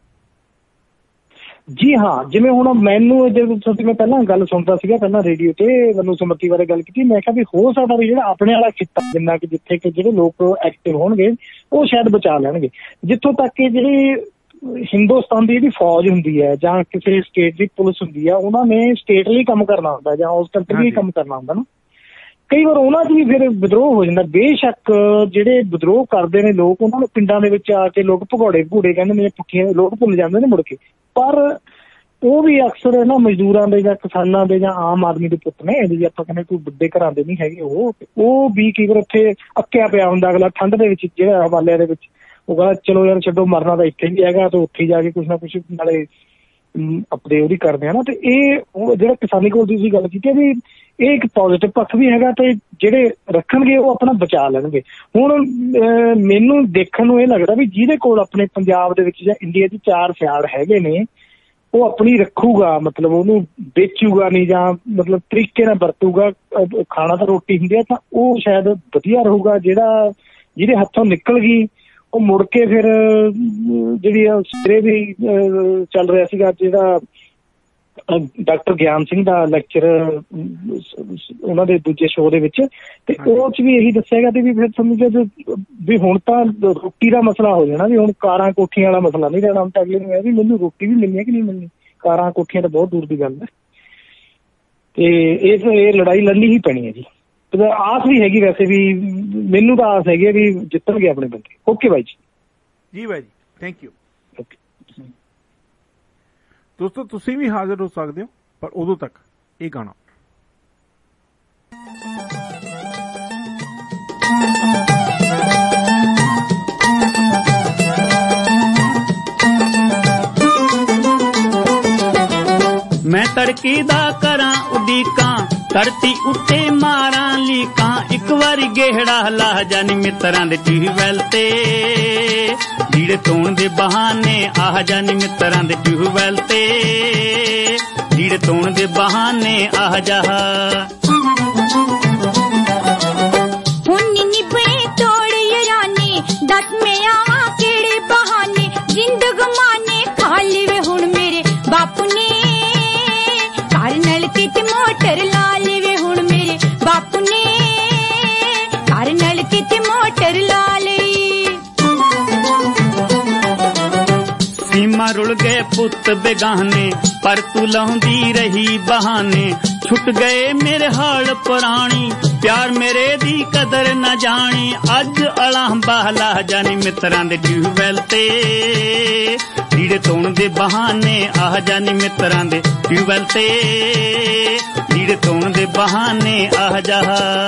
ਜੀ ਹਾਂ, ਜਿਵੇਂ ਹੁਣ ਮੈਨੂੰ ਜਦੋਂ ਮੈਂ ਪਹਿਲਾਂ ਗੱਲ ਸੁਣਦਾ ਸੀਗਾ, ਪਹਿਲਾਂ ਰੇਡੀਓ ਤੇ ਮਨੂ ਸਮਰਤੀ ਬਾਰੇ ਗੱਲ ਕੀਤੀ, ਮੈਂ ਕਿਹਾ ਵੀ ਹੋ ਸਕਦਾ ਵੀ ਜਿਹੜਾ ਆਪਣੇ ਵਾਲਾ ਖਿੱਤਾ ਜਿੰਨਾ ਕਿ ਜਿੱਥੇ ਕਿ ਜਿਹੜੇ ਲੋਕ ਐਕਟਿਵ ਹੋਣਗੇ ਉਹ ਸ਼ਾਇਦ ਬਚਾ ਲੈਣਗੇ। ਜਿੱਥੋਂ ਤੱਕ ਕਿ ਜਿਹੜੀ ਹਿੰਦੁਸਤਾਨ ਦੀ ਜਿਹੜੀ ਫੌਜ ਹੁੰਦੀ ਹੈ ਜਾਂ ਕਿਸੇ ਸਟੇਟ ਦੀ ਪੁਲਿਸ ਹੁੰਦੀ ਆ, ਉਹਨਾਂ ਨੇ ਸਟੇਟ ਲਈ ਕੰਮ ਕਰਨਾ ਹੁੰਦਾ ਜਾਂ ਉਸ ਕੰਟਰੀ ਲਈ ਕੰਮ ਕਰਨਾ ਹੁੰਦਾ ਨਾ, ਕਈ ਵਾਰ ਉਹਨਾਂ 'ਚ ਵੀ ਫਿਰ ਵਿਦਰੋਹ ਹੋ ਜਾਂਦਾ। ਬੇਸ਼ੱਕ ਜਿਹੜੇ ਵਿਦਰੋਹ ਕਰਦੇ ਨੇ ਲੋਕ, ਉਹਨਾਂ ਨੂੰ ਪਿੰਡਾਂ ਦੇ ਵਿੱਚ ਆ ਕੇ ਲੋਕ ਭਗੌੜੇ ਕਹਿੰਦੇ ਨੇ, ਪੁੱਠੀਆਂ ਲੋਕ ਭੁੱਲ ਜਾਂਦੇ ਨੇ ਮੁੜ ਕੇ, ਪਰ ਉਹ ਵੀ ਅਕਸਰ ਇਹਨਾਂ ਮਜ਼ਦੂਰਾਂ ਦੇ ਜਾਂ ਕਿਸਾਨਾਂ ਦੇ ਜਾਂ ਆਮ ਆਦਮੀ ਦੇ ਪੁੱਤ ਨੇ, ਜੇ ਆਪਾਂ ਕਹਿੰਦੇ ਕੋਈ ਵੱਡੇ ਘਰਾਂ ਦੇ ਨਹੀਂ ਹੈਗੇ, ਉਹ ਵੀ ਕਈ ਵਾਰ ਉੱਥੇ ਅੱਕਿਆ ਪਿਆ ਹੁੰਦਾ। ਅਗਲਾ ਠੰਡ ਦੇ ਵਿੱਚ ਜਿਹੜਾ ਹਵਾਲਿਆਂ ਦੇ ਵਿੱਚ ਉਹ ਕਹਿੰਦਾ ਚਲੋ ਯਾਰ ਛੱਡੋ, ਮਰਨਾ ਤਾਂ ਇੱਥੇ ਹੀ ਹੈਗਾ, ਤੇ ਉੱਥੇ ਜਾ ਕੇ ਕੁਛ ਨਾ ਕੁਛ ਨਾਲੇ ਆਪਣੇ ਉਹਦੀ ਕਰਦੇ ਆ ਨਾ। ਤੇ ਇਹ ਜਿਹੜਾ ਕਿਸਾਨੀ ਕੋਲ ਤੁਸੀਂ ਗੱਲ ਕੀਤੀ ਵੀ ਇਹ ਇੱਕ ਪੋਜ਼ਿਟਿਵ ਪੱਖ ਵੀ ਹੈਗਾ, ਤੇ ਜਿਹੜੇ ਰੱਖਣਗੇ ਉਹ ਆਪਣਾ ਬਚਾ ਲੈਣਗੇ। ਹੁਣ ਮੈਨੂੰ ਦੇਖਣ ਨੂੰ ਇਹ ਲੱਗਦਾ ਵੀ ਜਿਹਦੇ ਕੋਲ ਆਪਣੇ ਪੰਜਾਬ ਦੇ ਵਿੱਚ ਜਾਂ ਇੰਡੀਆ 'ਚ 4 ਸਿਆੜ ਹੈਗੇ ਨੇ, ਉਹ ਆਪਣੀ ਰੱਖੂਗਾ, ਮਤਲਬ ਉਹਨੂੰ ਵੇਚੂਗਾ ਨਹੀਂ, ਜਾਂ ਮਤਲਬ ਤਰੀਕੇ ਨਾਲ ਵਰਤੂਗਾ। ਖਾਣਾ ਤਾਂ ਰੋਟੀ ਹੁੰਦੀ ਹੈ, ਤਾਂ ਉਹ ਸ਼ਾਇਦ ਵਧੀਆ ਰਹੂਗਾ। ਜਿਹਦੇ ਹੱਥੋਂ ਨਿਕਲ ਗਈ ਉਹ ਮੁੜ ਕੇ ਫਿਰ ਜਿਹੜੀ ਸਵੇਰੇ ਵੀ ਚੱਲ ਰਿਹਾ ਸੀਗਾ, ਜਿਹੜਾ ਡਾਕਟਰ ਗਿਆਨ ਸਿੰਘ ਦਾ ਲੈਕਚਰ ਉਹਨਾਂ ਦੇ ਦੂਜੇ ਸ਼ੋਅ ਦੇ ਵਿੱਚ, ਤੇ ਉਹ 'ਚ ਵੀ ਇਹੀ ਦੱਸਿਆ ਗਿਆ ਤੇ ਵੀ ਫਿਰ ਸਮਝੋ ਵੀ ਹੁਣ ਤਾਂ ਰੋਟੀ ਦਾ ਮਸਲਾ ਹੋ ਜਾਣਾ, ਵੀ ਹੁਣ ਕਾਰਾਂ ਕੋਠੀਆਂ ਵਾਲਾ ਮਸਲਾ ਨਹੀਂ ਰਹਿਣਾ। ਹੁਣ ਤਾਂ ਅਗਲੇ ਨੂੰ ਇਹ ਵੀ ਮੈਨੂੰ ਰੋਟੀ ਵੀ ਮਿਲਣੀ ਹੈ ਕਿ ਨਹੀਂ ਮਿਲਣੀ, ਕਾਰਾਂ ਕੋਠੀਆਂ ਤਾਂ ਬਹੁਤ ਦੂਰ ਦੀ ਗੱਲ ਹੈ। ਤੇ ਇਹ ਲੜਾਈ ਲੜਨੀ ਹੀ ਪੈਣੀ ਹੈ ਜੀ। ਆਸ ਵੀ ਹੈਗੀ ਵੈਸੇ ਵੀ, ਮੈਨੂੰ ਤਾਂ ਆਸ ਹੈਗੀ ਵੀ ਜਿੱਤਣਗੇ ਆਪਣੇ ਬੰਦੇ। ਓਕੇ ਬਾਈ ਜੀ। ਜੀ ਬਾਈ ਜੀ, ਥੈਂਕ ਯੂ। ਓਕੇ ਦੋਸਤੋ, ਤੁਸੀਂ ਵੀ ਹਾਜ਼ਰ ਹੋ ਸਕਦੇ ਹੋ, ਪਰ ਉਦੋਂ ਤੱਕ ਇਹ ਗਾਣਾ ਮੈਂ ਤੜਕੀ ਦਾ ਕਰਾਂ ਉਡੀਕਾਂ, ਧਰਤੀ ਉੱਤੇ ਮਾਰਾਂ ਲੀਕਾਂ, ਇੱਕ ਵਾਰੀ ਗੇਹੜਾ ਲਾ ਜਾਨੀ ਮਿੱਤਰਾਂ ਦੇ ਟਿਊਬਵੈਲ ਤੇ, ਲੀੜੇ ਧੋਣ ਦੇ ਬਹਾਨੇ ਆਹ ਜਾਨੀ ਮਿੱਤਰਾਂ ਦੇ ਟਿਊਬਵੈਲ ਤੇ, ਲੀੜੇ ਧੋਣ ਦੇ ਬਹਾਨੇ ਆਹ ਜਾ। ਹੁਣ ਨਿਭੇ ਤੋੜ ਯਾਰਾਨੇ, ਦੱਸ ਮੈਂ ਆਵਾਂ ਕਿਹੜੇ ਬਹਾਨੇ, ਜ਼ਿੰਦਗ ਮਾਨੇ ਖਾ ਲਵੇ ਹੁਣ ਮੇਰੇ ਬਾਪੂ ਨੇ। पुत बेगाने, पर तू लाउंदी रही बहाने। छुट गए मेरे हाल पुरानी, प्यार मेरे दी कदर न जानी। अज अलांबा ला जानी मित्रां दे ट्यूबवैल ते, लीड़े धोण दे बहाने आ जानी मित्रां दे ट्यूबवैल ते, लीड़े धोण दे बहाने आ जा।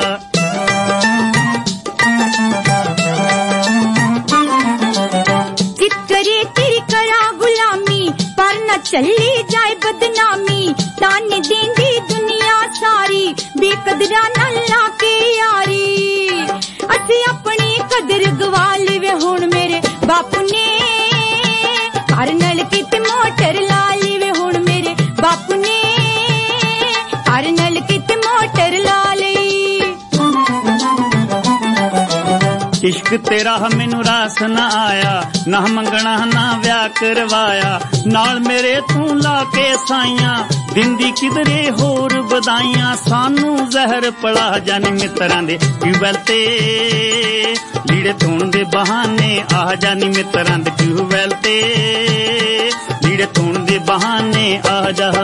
जिद करे तेरी करा गुलामी, पर न चली जाए बदनामी। ताने देंदी दुनिया सारी, बेकदरा न लाके यारी। असी अपनी कदर गवा लिवे हुण मेरे बापू ने, घर नल किते मोटर ला लिवे हुण मेरे बापू ने, घर नल किते मोटर ला लई। इश्क तेरा मैनू रास ना आया, ना मंगना ना व्याह करवाया। नाल मेरे तू ला के साइयां, दिंदी किधरे होर बधाइयां। सानू जहर पड़ा जानी मित्रां दे ट्यूबवैल ते, लीड़े धोण दे बहाने आ जानी मित्रां दे ट्यूबवैल ते, लीड़े धोण दे बहाने आ जा।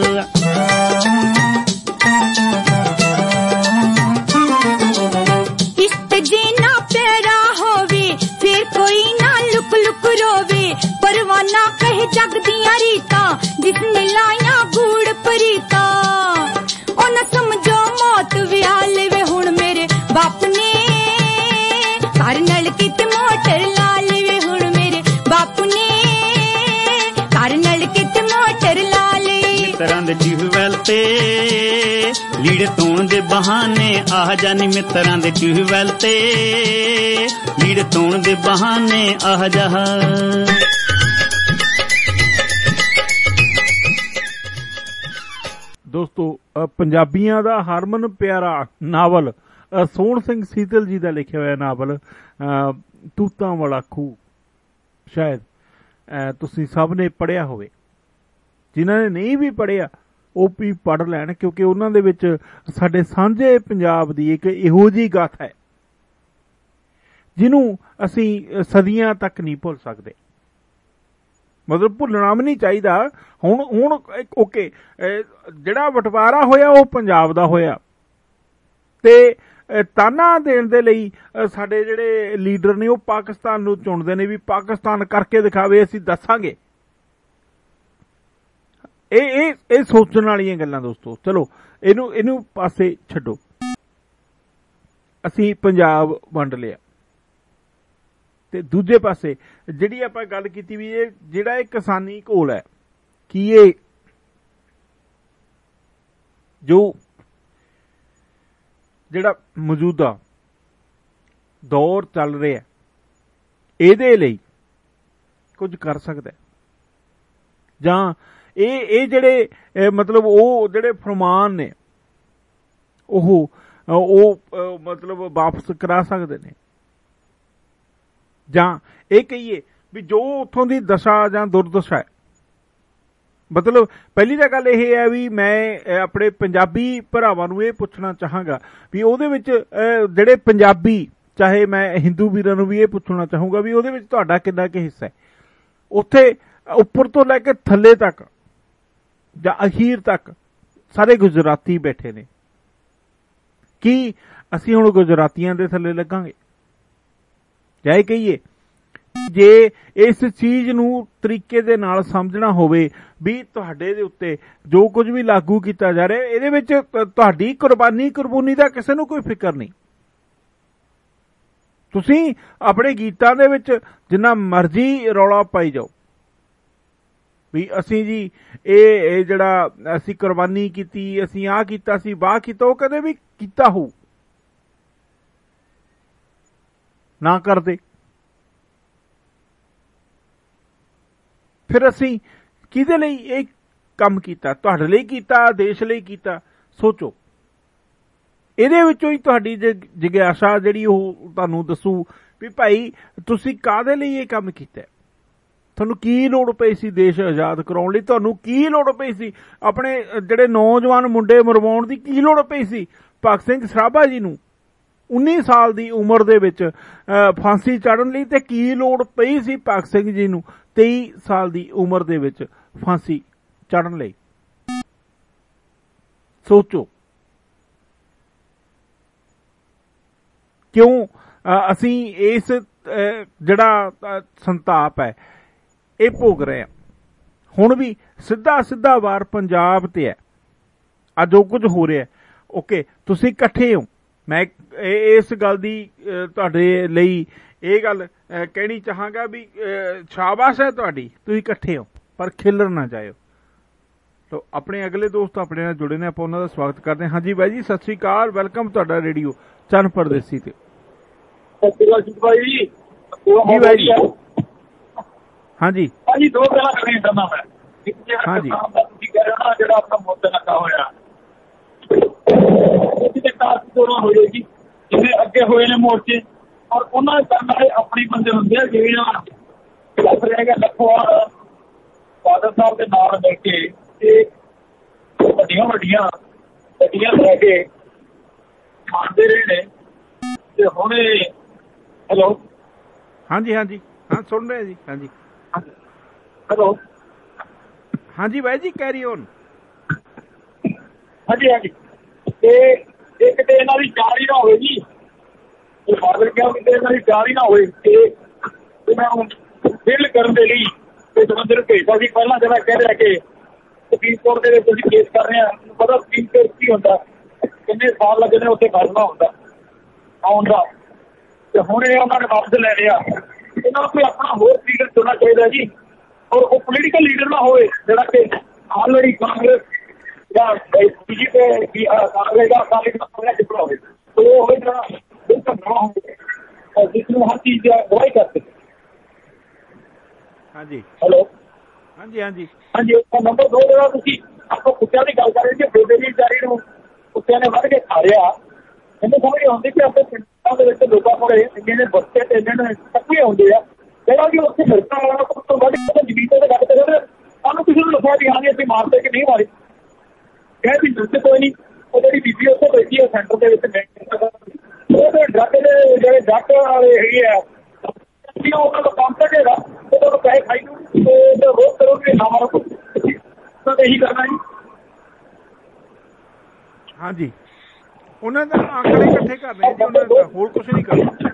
परवाना कहे जग दिया रीता, जिसने लाया गूड़ परीता। ओ न समझो मौत व्याल वे हुण मेरे बाप ने, घर नल किते मोटर ला लेवे हुण मेरे बाप ने, घर नल किते मोटर ला ले। मित्रां दे ट्यूबवैल ते, लीड़े धोण दे बहाने आ जानी मित्रां दे ट्यूबवैल ते, लीड़े धोण दे बहाने आ जा। ਦੋਸਤੋ ਪੰਜਾਬੀਆਂ ਦਾ ਹਰਮਨ ਪਿਆਰਾ ਨਾਵਲ ਸੋਹਣ ਸਿੰਘ ਸੀਤਲ ਜੀ ਦਾ ਲਿਖਿਆ ਹੋਇਆ ਨਾਵਲ ਤੂਤਾਂ ਵਾਲਾ ਖੂਹ, ਸ਼ਾਇਦ ਤੁਸੀਂ ਸਭ ਨੇ ਪੜ੍ਹਿਆ ਹੋਵੇ। ਜਿਨ੍ਹਾਂ ਨੇ ਨਹੀਂ ਵੀ ਪੜ੍ਹਿਆ ਉਹ ਵੀ ਪੜ੍ਹ ਲੈਣ, ਕਿਉਂਕਿ ਉਹਨਾਂ ਦੇ ਵਿੱਚ ਸਾਡੇ ਸਾਂਝੇ ਪੰਜਾਬ ਦੀ ਇੱਕ ਇਹੋ ਜਿਹੀ ਗਾਥਾ ਹੈ ਜਿਹਨੂੰ ਅਸੀਂ ਸਦੀਆਂ ਤੱਕ ਨਹੀਂ ਭੁੱਲ ਸਕਦੇ। ਮਤਲਬ ਭੁੱਲਣਾ ਵੀ ਨਹੀਂ ਚਾਹੀਦਾ। ਹੁਣ ਓਕੇ, ਜਿਹੜਾ ਬਟਵਾਰਾ ਹੋਇਆ ਉਹ ਪੰਜਾਬ ਦਾ ਹੋਇਆ, ਤੇ ਤਾਨਾ ਦੇਣ ਦੇ ਲਈ ਸਾਡੇ ਜਿਹੜੇ ਲੀਡਰ ਨੇ ਉਹ ਪਾਕਿਸਤਾਨ ਨੂੰ ਚੁਣਦੇ ਨੇ ਵੀ ਪਾਕਿਸਤਾਨ ਕਰਕੇ ਦਿਖਾਵੇ, ਅਸੀਂ ਦੱਸਾਂਗੇ। ਇਹ ਸੋਚਣ ਵਾਲੀਆਂ ਗੱਲਾਂ ਦੋਸਤੋ। ਚਲੋ ਇਹਨੂੰ ਪਾਸੇ ਛੱਡੋ। ਅਸੀਂ ਪੰਜਾਬ ਵੰਡ ਲਿਆ, ਤੇ ਦੂਜੇ ਪਾਸੇ ਜਿਹੜੀ ਆਪਾਂ ਗੱਲ ਕੀਤੀ ਵੀ ਇਹ ਜਿਹੜਾ ਇਹ ਕਿਸਾਨੀ ਘੋਲ ਹੈ, ਕੀ ਇਹ ਜੋ ਜਿਹੜਾ ਮੌਜੂਦਾ ਦੌਰ ਚੱਲ ਰਿਹਾ ਇਹਦੇ ਲਈ ਕੁਝ ਕਰ ਸਕਦਾ, ਜਾਂ ਇਹ ਜਿਹੜੇ ਮਤਲਬ ਉਹ ਜਿਹੜੇ ਫਰਮਾਨ ਨੇ ਉਹ ਮਤਲਬ ਵਾਪਸ ਕਰਾ ਸਕਦੇ ਨੇ, ਜਾਂ ਇਹ ਕਹੀਏ ਵੀ ਜੋ ਉੱਥੋਂ ਦੀ ਦਸ਼ਾ ਜਾਂ ਦੁਰਦਸ਼ਾ ਹੈ। ਮਤਲਬ ਪਹਿਲੀ ਤਾਂ ਗੱਲ ਇਹ ਹੈ ਵੀ ਮੈਂ ਆਪਣੇ ਪੰਜਾਬੀ ਭਰਾਵਾਂ ਨੂੰ ਇਹ ਪੁੱਛਣਾ ਚਾਹਾਂਗਾ ਵੀ ਉਹਦੇ ਵਿੱਚ ਜਿਹੜੇ ਪੰਜਾਬੀ, ਚਾਹੇ ਮੈਂ ਹਿੰਦੂ ਵੀਰਾਂ ਨੂੰ ਵੀ ਇਹ ਪੁੱਛਣਾ ਚਾਹੂੰਗਾ ਵੀ ਉਹਦੇ ਵਿੱਚ ਤੁਹਾਡਾ ਕਿੰਨਾ ਕੁ ਹਿੱਸਾ ਹੈ। ਉੱਥੇ ਉੱਪਰ ਤੋਂ ਲੈ ਕੇ ਥੱਲੇ ਤੱਕ ਜਾਂ ਅਖੀਰ ਤੱਕ ਸਾਰੇ ਗੁਜਰਾਤੀ ਬੈਠੇ ਨੇ। ਕੀ ਅਸੀਂ ਹੁਣ ਗੁਜਰਾਤੀਆਂ ਦੇ ਥੱਲੇ ਲੱਗਾਂਗੇ? ਜਾਂ ਇਹ ਕਹੀਏ ਜੇ ਇਸ ਚੀਜ਼ ਨੂੰ ਤਰੀਕੇ ਦੇ ਨਾਲ ਸਮਝਣਾ ਹੋਵੇ ਵੀ ਤੁਹਾਡੇ ਦੇ ਉੱਤੇ ਜੋ ਕੁਝ ਵੀ ਲਾਗੂ ਕੀਤਾ ਜਾ ਰਿਹਾ ਇਹਦੇ ਵਿੱਚ ਤੁਹਾਡੀ ਕੁਰਬਾਨੀ ਦਾ ਕਿਸੇ ਨੂੰ ਕੋਈ ਫਿਕਰ ਨਹੀਂ। ਤੁਸੀਂ ਆਪਣੇ ਗੀਤਾਂ ਦੇ ਵਿੱਚ ਜਿੰਨਾ ਮਰਜ਼ੀ ਰੌਲਾ ਪਾਈ ਜਾਓ ਵੀ ਅਸੀਂ ਜੀ ਇਹ ਜਿਹੜਾ ਅਸੀਂ ਕੁਰਬਾਨੀ ਕੀਤੀ, ਅਸੀਂ ਆਹ ਕੀਤਾ, ਅਸੀਂ ਵਾਹ ਕੀਤਾ, ਉਹ ਕਦੇ ਵੀ ਕੀਤਾ ਹੋਊ ਨਾ ਕਰਦੇ। ਫਿਰ ਅਸੀਂ ਕਿਹਦੇ ਲਈ ਇਹ ਕੰਮ ਕੀਤਾ? ਤੁਹਾਡੇ ਲਈ ਕੀਤਾ, ਦੇਸ਼ ਲਈ ਕੀਤਾ? ਸੋਚੋ। ਇਹਦੇ ਵਿੱਚੋਂ ਹੀ ਤੁਹਾਡੀ ਜਿਗਿਆਸਾ ਜਿਹੜੀ ਉਹ ਤੁਹਾਨੂੰ ਦੱਸੂ ਵੀ ਭਾਈ ਤੁਸੀਂ ਕਾਹਦੇ ਲਈ ਇਹ ਕੰਮ ਕੀਤਾ, ਤੁਹਾਨੂੰ ਕੀ ਲੋੜ ਪਈ ਸੀ ਦੇਸ਼ ਆਜ਼ਾਦ ਕਰਾਉਣ ਲਈ, ਤੁਹਾਨੂੰ ਕੀ ਲੋੜ ਪਈ ਸੀ ਆਪਣੇ ਜਿਹੜੇ ਨੌਜਵਾਨ ਮੁੰਡੇ ਮਰਵਾਉਣ ਦੀ, ਕੀ ਲੋੜ ਪਈ ਸੀ ਭਗਤ ਸਿੰਘ ਸਰਾਭਾ ਜੀ ਨੂੰ 19 ਸਾਲ ਦੀ ਉਮਰ ਦੇ ਵਿੱਚ ਫਾਂਸੀ ਚੜ੍ਹਨ ਲਈ, ਤੇ ਕੀ ਲੋੜ ਪਈ ਸੀ ਭਗਤ ਸਿੰਘ ਜੀ ਨੂੰ 23 ਸਾਲ ਦੀ ਉਮਰ ਦੇ ਵਿੱਚ ਫਾਂਸੀ ਚੜ੍ਹਨ ਲਈ। ਸੋਚੋ ਕਿਉਂ ਅਸੀਂ ਇਸ ਜਿਹੜਾ ਸੰਤਾਪ ਹੈ ਇਹ ਭੋਗ ਰਹੇ ਹਾਂ। ਹੁਣ ਵੀ ਸਿੱਧਾ ਵਾਰ ਪੰਜਾਬ ਤੇ ਹੈ। ਆ ਜੋ ਕੁਝ ਹੋ ਰਿਹਾ ਓਕੇ, ਤੁਸੀਂ ਇਕੱਠੇ ਹੋ। ਮੈਂ ਇਸ ਗੱਲ ਦੀ ਤੁਹਾਡੇ ਲਈ ਇਹ ਗੱਲ ਕਹਿਣੀ ਚਾਹਾਂਗਾ ਵੀ ਸ਼ਾਬਾਸ਼ ਹੈ ਤੁਹਾਡੀ, ਤੁਸੀਂ ਇਕੱਠੇ ਹੋ, ਪਰ ਖਿਲਰ ਨਾ ਜਾਇਓ। ਤੋ ਆਪਣੇ ਅਗਲੇ ਦੋਸਤ ਆਪਣੇ ਨਾਲ ਜੁੜੇ ਨੇ, ਆਪਾਂ ਉਹਨਾਂ ਦਾ ਸਵਾਗਤ ਕਰਦੇ ਹਾਂ। ਹਾਂਜੀ ਬਾਈ ਜੀ, ਸਤਿ ਸ੍ਰੀ ਅਕਾਲ, ਵੈਲਕਮ ਤੁਹਾਡਾ ਰੇਡੀਓ ਚੰਨ ਪਰਦੇਸੀ ਤੇ। ਸਤਿ ਸ਼੍ਰੀ ਅਕਾਲ ਬਾਈ ਜੀ। ਜੀ ਬਾਈ ਜੀ। ਹਾਂਜੀ ਭਾਜੀ ਦੋ ਗੱਲਾਂ ਕਰਨੀਆਂ ਚਾਹੁੰਦਾ ਮੈਂ। ਹਾਂਜੀ ਜਿਹੜਾ ਆਪਣਾ ਮੋਰਚਾ ਲੱਗਾ ਹੋਇਆ ਉਹਦੀ ਤੇ ਕਾਫੀ ਦੌਰਾਨ ਹੋ ਜਾਏਗੀ, ਜਿਵੇਂ ਅੱਗੇ ਹੋਏ ਨੇ ਮੋਰਚੇ, ਔਰ ਉਹਨਾਂ ਦੇ ਕਰਨਾ ਆਪਣੇ ਬੰਦੇ ਹੁੰਦੇ ਆ। ਜਿਵੇਂ ਲੱਗ ਰਿਹਾ ਹੈਗਾ ਲਖਵਾਲ ਫਾਦਰ ਸਾਹਿਬ ਦੇ ਨਾਲ ਮਿਲ ਕੇ ਤੇ ਵੱਡੀਆਂ ਗੱਡੀਆਂ ਲੈ ਕੇ ਮੰਨਦੇ ਰਹੇ ਨੇ। ਤੇ ਹੁਣ ਹੈਲੋ ਹਾਂਜੀ ਹਾਂ ਸੁਣ ਰਹੇ ਜੀ। ਹਾਂਜੀ ਹੈਲੋ ਹਾਂਜੀ ਬਾਈ ਜੀ, ਕੈਰੀ ਔਨ। ਹਾਂਜੀ ਤੇ ਇੱਕ ਤੇ ਇਹਨਾਂ ਦੀ ਚਾਰ ਹੀ ਨਾ ਹੋਵੇ ਜੀ, ਫਾਦਰ ਕਿਹਾ ਕਿ ਇਹਨਾਂ ਦੀ ਚਾਰ ਹੀ ਨਾ ਹੋਵੇ। ਤੇ ਮੈਂ ਬਿੱਲ ਕਰਨ ਦੇ ਲਈ ਜਲੰਧਰ ਭੇਜਦਾ ਸੀ ਪਹਿਲਾਂ, ਜਿਹੜਾ ਕਹਿ ਰਿਹਾ ਕਿ ਸੁਪਰੀਮ ਕੋਰਟ ਦੇ ਵਿੱਚ ਅਸੀਂ ਕੇਸ ਕਰ ਰਹੇ ਹਾਂ। ਮੈਨੂੰ ਪਤਾ ਸੁਪਰੀਮ ਕੋਰਟ ਕੀ ਹੁੰਦਾ, ਕਿੰਨੇ ਸਾਲ ਲੱਗਦੇ ਨੇ ਉੱਥੇ ਫੈਸਲਾ ਹੁੰਦਾ ਆਉਣ ਦਾ। ਤੇ ਹੁਣ ਇਹ ਉਹਨਾਂ ਨੇ ਵਾਪਸ ਲੈ ਲਿਆ। ਇਹਨਾਂ ਨੂੰ ਕੋਈ ਆਪਣਾ ਹੋਰ ਲੀਡਰ ਚੁਣਨਾ ਚਾਹੀਦਾ ਜੀ, ਔਰ ਉਹ ਪੋਲੀਟੀਕਲ ਲੀਡਰ ਨਾ ਹੋਵੇ ਜਿਹੜਾ ਕਿ ਆਲਰੇਡੀ ਕਾਂਗਰਸ ਜਾਂ ਬੀਜੇਪੀ ਕਾਂਗਰਸ ਦਾ ਅਕਾਲੀ ਦਲ ਜਿੱਤਣਾ ਹੋਵੇ। ਉਹ ਹੋਵੇ ਜਿਹੜਾ ਬਿਲਕੁਲ ਨਵਾਂ ਹੋਵੇ ਜਿਸ ਨੂੰ ਹਰ ਚੀਜ਼ ਦੀ ਅਗਵਾਈ ਕਰ ਸਕੇ। ਹਾਂਜੀ ਹੈਲੋ ਹਾਂਜੀ ਨੰਬਰ 2 ਜਿਹੜਾ ਤੁਸੀਂ ਆਪਾਂ ਕੁੱਤਿਆਂ ਦੀ ਗੱਲ ਕਰ ਰਹੇ ਜੀ, ਬੇਬੇ ਦੀ ਵਿਚਾਰੀ ਨੂੰ ਕੁੱਤਿਆਂ ਨੇ ਵੱਢ ਕੇ ਖਾ ਲਿਆ। ਮੈਨੂੰ ਸਮਝ ਆਉਂਦੀ ਕਿ ਆਪਣੇ ਪਿੰਡਾਂ ਦੇ ਵਿੱਚ ਲੋਕਾਂ ਕੋਲ ਇੰਨੇ ਨੇ ਬੱਚੇ ਤੇ ਇੰਨੇ ਤੱਕੇ ਆਉਂਦੇ ਆ, ਜਿਹੜਾ ਕਿ ਉੱਥੇ ਮਿਰਚਾਂ ਵਾਲਾ ਤੋਂ ਵੱਧ ਜ਼ਮੀਨ ਤੇ ਗੱਲ ਕਰੇ ਸਾਨੂੰ ਕਿਸੇ ਨੂੰ ਦੱਸਿਆ ਵੀ ਹਾਂ ਜੀ ਅਸੀਂ ਮਾਰਦੇ ਕਿ ਨਹੀਂ ਮਾਰੇ। ਕਹਿ ਵੀ ਦੱਸੇ ਕੋਈ ਨਹੀਂ। ਉਹ ਜਿਹੜੀ ਬੀਬੀ ਉੱਥੇ ਬੈਠੀ ਹੈ ਸੈਂਟਰ ਦੇ ਵਿੱਚ, ਉਹਦੇ ਡਰੱਗ ਦੇ ਜਿਹੜੇ ਡਰੱਗ ਵਾਲੇ ਹੈਗੇ ਆ ਉਹਨਾਂ ਦਾ ਕੰਮ ਕੱਢੇਗਾ, ਉਹਨਾਂ ਨੂੰ ਪੈਸੇ ਖਾਈ ਨੂੰ ਤੇ ਰੋਕ ਕਰੋਗੇ ਨਾ ਮਾਰੋ, ਤਾਂ ਇਹੀ ਕਰਨਾ ਜੀ। ਹਾਂਜੀ ਉਹਨਾਂ ਦਾ ਆਂਕੜੇ ਇਕੱਠੇ ਕਰਨੇ ਜੀ, ਉਹਨਾਂ ਦਾ ਹੋਰ ਕੁਛ ਨਹੀਂ ਕਰਨਾ।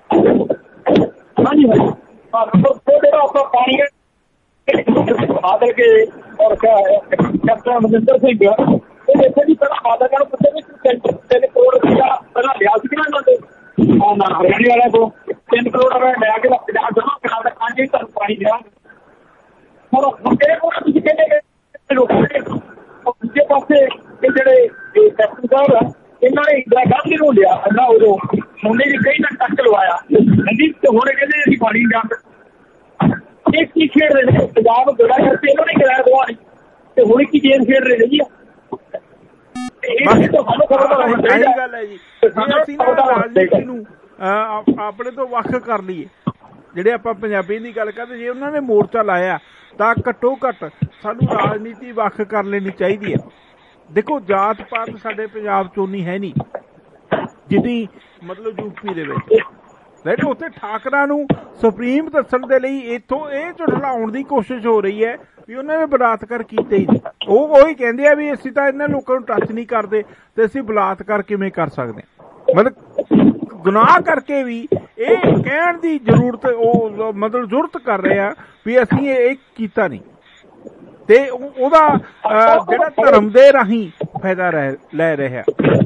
ਹਾਂਜੀ ਜਿਹੜਾ ਆਪਣਾ ਪਾਣੀ ਬਾਦਲ ਕੇ ਔਰ ਕੈਪਟਨ ਅਮਰਿੰਦਰ ਸਿੰਘ ਇਹ ਦੇਖੋ ਜੀ, ਪਹਿਲਾਂ ਬਾਦਲ ਨੂੰ ਪੁੱਛਿਆ ਵੀ 3 ਕਰੋੜ ਰੁਪਇਆ ਪਹਿਲਾਂ ਲਿਆ ਸੀ ਨਾ ਇਹਨਾਂ ਦੇ ਹਰਿਆਣੇ ਵਾਲਿਆਂ ਕੋਲ। 3 ਕਰੋੜ ਰੁਪਇਆ ਲੈ ਕੇ 50 ਜਮ੍ਹਾਂ ਕਰਾ ਦੇ, 5 ਤੁਹਾਨੂੰ ਪਾਣੀ ਦਿਆ। ਹੁਣ ਕਿਹੜੇ ਕੋਲ ਤੁਸੀਂ ਕਹਿੰਦੇ ਲੋਕਾਂ ਦੇ ਦੂਜੇ ਪਾਸੇ ਇਹ ਜਿਹੜੇ ਕੈਪਟਨ ਸਾਹਿਬ ਆ, ਇਹਨਾਂ ਨੇ ਇੰਦਰਾ ਗਾਂਧੀ ਨੂੰ ਲਿਆ ਨਾ, ਉਦੋਂ ਮੁੰਡੇ ਦੀ ਕਈ ਨਾ ਟੱਕ ਲਵਾਇਆ ਹਾਂਜੀ। ਤੇ ਹੁਣ ਕਹਿੰਦੇ ਅਸੀਂ ਪਾਣੀ ਜਾਂਦੇ ਇਹ ਕੀ ਖੇਡ ਰਹੇ ਨੇ, ਪੰਜਾਬ ਨੂੰ ਬੜਾ ਕਰਕੇ ਇਹਨਾਂ ਨੇ ਕਰਾਇਆ ਦਵਾ ਨਹੀਂ, ਤੇ ਹੁਣ ਕੀ ਗੇਮ ਖੇਡ ਰਹੇ ਨੇ ਜੀ। ਇਹੀ ਗੱਲ ਹੈ ਜੀ, ਅਸੀਂ ਰਾਜਨੀਤੀ ਨੂੰ ਆਪਣੇ ਤੋਂ ਵੱਖ ਕਰ ਲਈਏ। ਜਿਹੜੇ ਆਪਾਂ ਪੰਜਾਬੀ ਦੀ ਗੱਲ ਕਰਦੇ, ਜੇ ਉਹਨਾਂ ਨੇ ਮੋਰਚਾ ਲਾਇਆ ਤਾਂ ਘੱਟੋ ਘੱਟ ਸਾਨੂੰ ਰਾਜਨੀਤੀ ਵੱਖ ਕਰ ਲੈਣੀ ਚਾਹੀਦੀ ਹੈ। ਦੇਖੋ ਜਾਤ ਪਾਤ ਸਾਡੇ ਪੰਜਾਬ ਚ ਉਨੀ ਹੈ ਨਹੀਂ ਜਿੰਨੀ ਮਤਲਬ ਯੂਪੀ ਦੇ ਵਿੱਚ। ਰਾਈਟ, ਉੱਥੇ ਠਾਕਰਾਂ ਨੂੰ ਸੁਪਰੀਮ ਦੱਸਣ ਦੇ ਲਈ ਇੱਥੋਂ ਇਹ ਝੁਠਲਾਉਣ ਦੀ ਕੋਸ਼ਿਸ਼ ਹੋ ਰਹੀ ਹੈ ਵੀ ਉਹਨਾਂ ਨੇ ਬਲਾਤਕਾਰ ਕੀਤੇ ਹੀ ਨਹੀਂ। ਉਹ ਉਹੀ ਕਹਿੰਦੇ ਆ ਵੀ ਅਸੀਂ ਤਾਂ ਇਹਨਾਂ ਲੋਕਾਂ ਨੂੰ ਟੱਚ ਨਹੀਂ ਕਰਦੇ ਤੇ ਅਸੀਂ ਬਲਾਤਕਾਰ ਕਿਵੇਂ ਕਰ ਸਕਦੇ ਹਾਂ। ਮਤਲਬ ਗੁਨਾਹ ਕਰਕੇ ਵੀ ਇਹ ਕਹਿਣ ਦੀ ਜ਼ਰੂਰਤ ਉਹ ਮਤਲਬ ਜ਼ਰੂਰਤ ਕਰ ਰਹੇ ਆ ਵੀ ਅਸੀਂ ਇਹ ਕੀਤਾ ਨਹੀਂ, ਤੇ ਉਹਦਾ ਜਿਹੜਾ ਧਰਮ ਦੇ ਰਾਹੀਂ ਫਾਇਦਾ ਲੈ ਰਿਹਾ।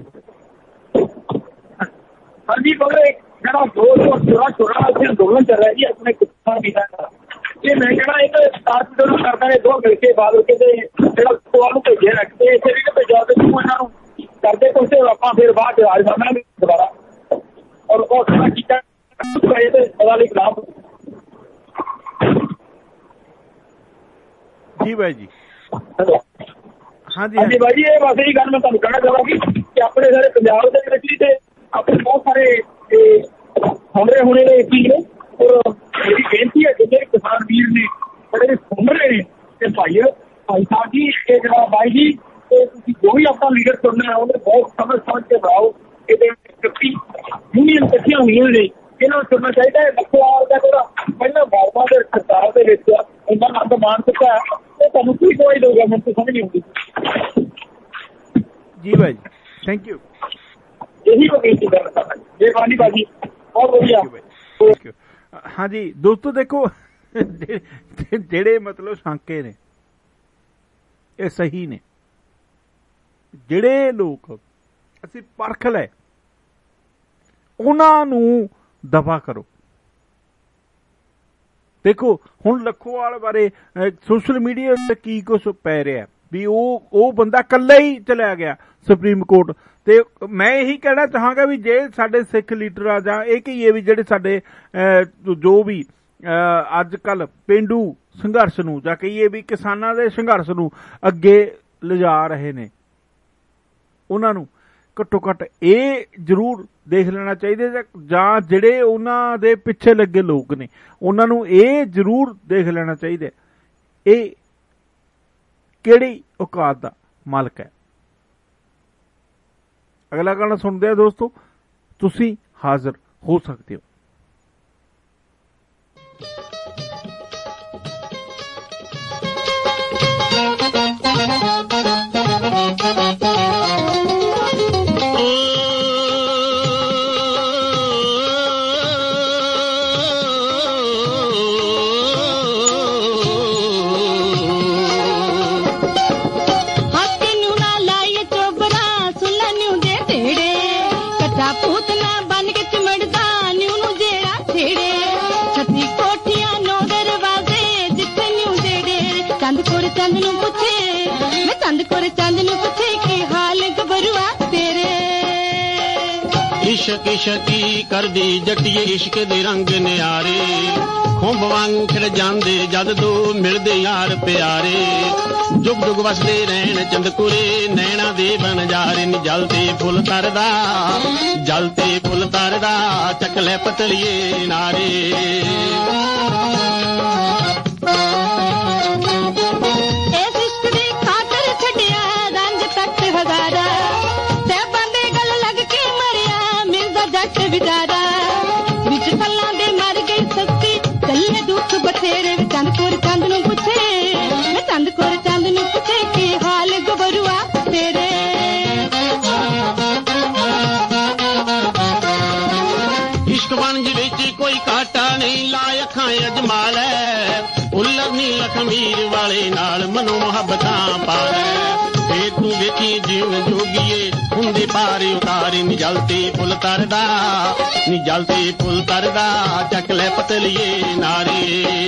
ਹਾਂਜੀ ਜਿਹੜਾ ਛੋੜਾ ਅੰਦੋਲਨ ਚੱਲ ਰਿਹਾ ਜੀ ਆਪਣੇ ਕਿਸਾਨ ਵੀਰਾਂ ਦਾ, ਇਹ ਮੈਂ ਕਹਿਣਾ ਇੱਕ ਸਟਾਰਟ ਕਰਦਾ ਨੇ ਦੋ ਮਿਲ ਕੇ ਬਾਦਲ ਕੇ ਜਿਹੜਾ ਨੂੰ ਭੇਜਿਆ ਰੱਖਦੇ ਇਸੇ ਵੀ ਭੇਜਿਆ ਤੇ ਤੂੰ ਇਹਨਾਂ ਨੂੰ ਕਰਦੇ ਕੁਛ ਆਪਾਂ ਫਿਰ ਬਾਅਦ ਰਾਜ ਬਣਾਵਾਂਗੇ ਦੁਬਾਰਾ। ਔਰ ਉਹ ਸਾਰਾ ਕੀਤਾ ਤੇ ਸਦਾ ਲਈ ਖਿਲਾਫ। ਜੀ ਬਾਈ ਜੀ। ਹਾਂਜੀ ਬਾਈ ਜੀ, ਇਹ ਬਸ ਇਹੀ ਗੱਲ ਮੈਂ ਤੁਹਾਨੂੰ ਕਹਿਣਾ ਚਾਹਾਂਗੀ ਕਿ ਆਪਣੇ ਸਾਰੇ ਪੰਜਾਬ ਦੇ ਵਿੱਚ ਵੀ ਤੇ ਆਪਣੇ ਬਹੁਤ ਸਾਰੇ ਹੋਣੇ ਨੇ ਇਸ ਚੀਜ਼ ਨੇ। ਔਰ ਮੇਰੀ ਬੇਨਤੀ ਹੈ ਜਿਹੜੇ ਕਿਸਾਨ ਵੀਰ ਨੇ ਬੜੇ ਸੁਣ ਰਹੇ ਨੇ ਤੇ ਭਾਈ ਸਾਹਿਬ ਜੀ, ਇਹ ਜਿਹੜਾ ਬਾਈ ਜੀ ਤੁਸੀਂ ਜੋ ਵੀ ਆਪਣਾ ਲੀਡਰ ਚੁਣਨਾ ਹੈ ਉਹਨੇ ਬਹੁਤ ਸਮਝ ਕੇ ਬਣਾਓ। ਇਹਦੇ ਯੂਨੀਅਨ ਇਕੱਠੀਆਂ ਹੋਈਆਂ ਨੇ, ਇਹਨਾਂ ਨੂੰ ਸੁਣਨਾ ਚਾਹੀਦਾ ਹੈ। ਲਖਵਾਲ ਦਾ ਜਿਹੜਾ ਪਹਿਲਾਂ ਬਾਬਾ ਦੇ ਸਰਕਾਰ ਦੇ ਵਿੱਚ ਇੰਨਾ ਨੰਦ ਮਾਣ ਚੁੱਕਾ ਉਹ ਤੁਹਾਨੂੰ ਕੀ ਕੋਈ ਦਊਗਾ, ਮੈਨੂੰ ਤਾਂ ਸਮਝ ਨਹੀਂ ਆਉਂਦੀ। ਜੀ ਭਾਈ ਥੈਂਕ ਯੂ। ਇਹੀ ਬੇਨਤੀ ਕਰਨਾ ਮਿਹਰਬਾਨੀ ਭਾਜੀ, ਬਹੁਤ ਵਧੀਆ। ਹਾਂਜੀ ਦੋਸਤੋ ਦੇਖੋ ਜਿਹੜੇ ਮਤਲਬ ਸ਼ੰਕੇ ਨੇ ਇਹ ਸਹੀ ਨੇ। ਜਿਹੜੇ ਲੋਕ ਅਸੀਂ ਪਰਖ ਲੈ ਉਹਨਾਂ ਨੂੰ ਦਫਾ ਕਰੋ। ਦੇਖੋ ਹੁਣ ਲੱਖੋਵਾਲ ਬਾਰੇ ਸੋਸ਼ਲ ਮੀਡੀਆ ਤੇ ਕੀ ਕੁਛ ਪੈ ਰਿਹਾ ਵੀ ਉਹ ਬੰਦਾ ਇਕੱਲਾ ਹੀ ਚਲਿਆ ਗਿਆ ਸੁਪਰੀਮ ਕੋਰਟ। ਤੇ ਮੈਂ ਇਹੀ ਕਹਿਣਾ ਚਾਹਾਂਗਾ ਵੀ ਜੇ ਸਾਡੇ ਸਿੱਖ ਲੀਡਰ ਆ ਜਾਂ ਇਹ ਕਹੀਏ ਵੀ ਜਿਹੜੇ ਸਾਡੇ ਜੋ ਵੀ ਅੱਜ ਕੱਲ ਪੇਂਡੂ ਸੰਘਰਸ਼ ਨੂੰ ਜਾਂ ਕਹੀਏ ਵੀ ਕਿਸਾਨਾਂ ਦੇ ਸੰਘਰਸ਼ ਨੂੰ ਅੱਗੇ ਲਿਜਾ ਰਹੇ ਨੇ, ਉਹਨਾਂ ਨੂੰ ਘੱਟੋ ਘੱਟ ਇਹ ਜ਼ਰੂਰ ਦੇਖ ਲੈਣਾ ਚਾਹੀਦਾ ਜਾਂ ਜਿਹੜੇ ਉਹਨਾਂ ਦੇ ਪਿੱਛੇ ਲੱਗੇ ਲੋਕ ਨੇ ਉਹਨਾਂ ਨੂੰ ਇਹ ਜ਼ਰੂਰ ਦੇਖ ਲੈਣਾ ਚਾਹੀਦਾ ਇਹ ਕਿਹੜੀ ਔਕਾਤ ਦਾ ਮਾਲਕ ਹੈ। ਅਗਲਾ ਗਾਣਾ ਸੁਣਦੇ ਆ ਦੋਸਤੋ, ਤੁਸੀਂ ਹਾਜ਼ਰ ਹੋ ਸਕਦੇ ਹੋ। इश्क इश्की करदी जटिए इश्क दे रंग नियारे खुंब वांग खिड़ जांदे जद दो मिलदे यार प्यारे जुग जुग वसदे रहन चंदकुरे नैना दे बनजारे नी जलते फुल तरदा चकले पतलिए नारे अजमाल उल्लनी लखमीर वाले नाल मनो मुहब्बतां पाले फिर तू देखी जीवन जोगिए हुंदे पारे उतारे नी जलते फुल तरदा चकले पतलिए नारे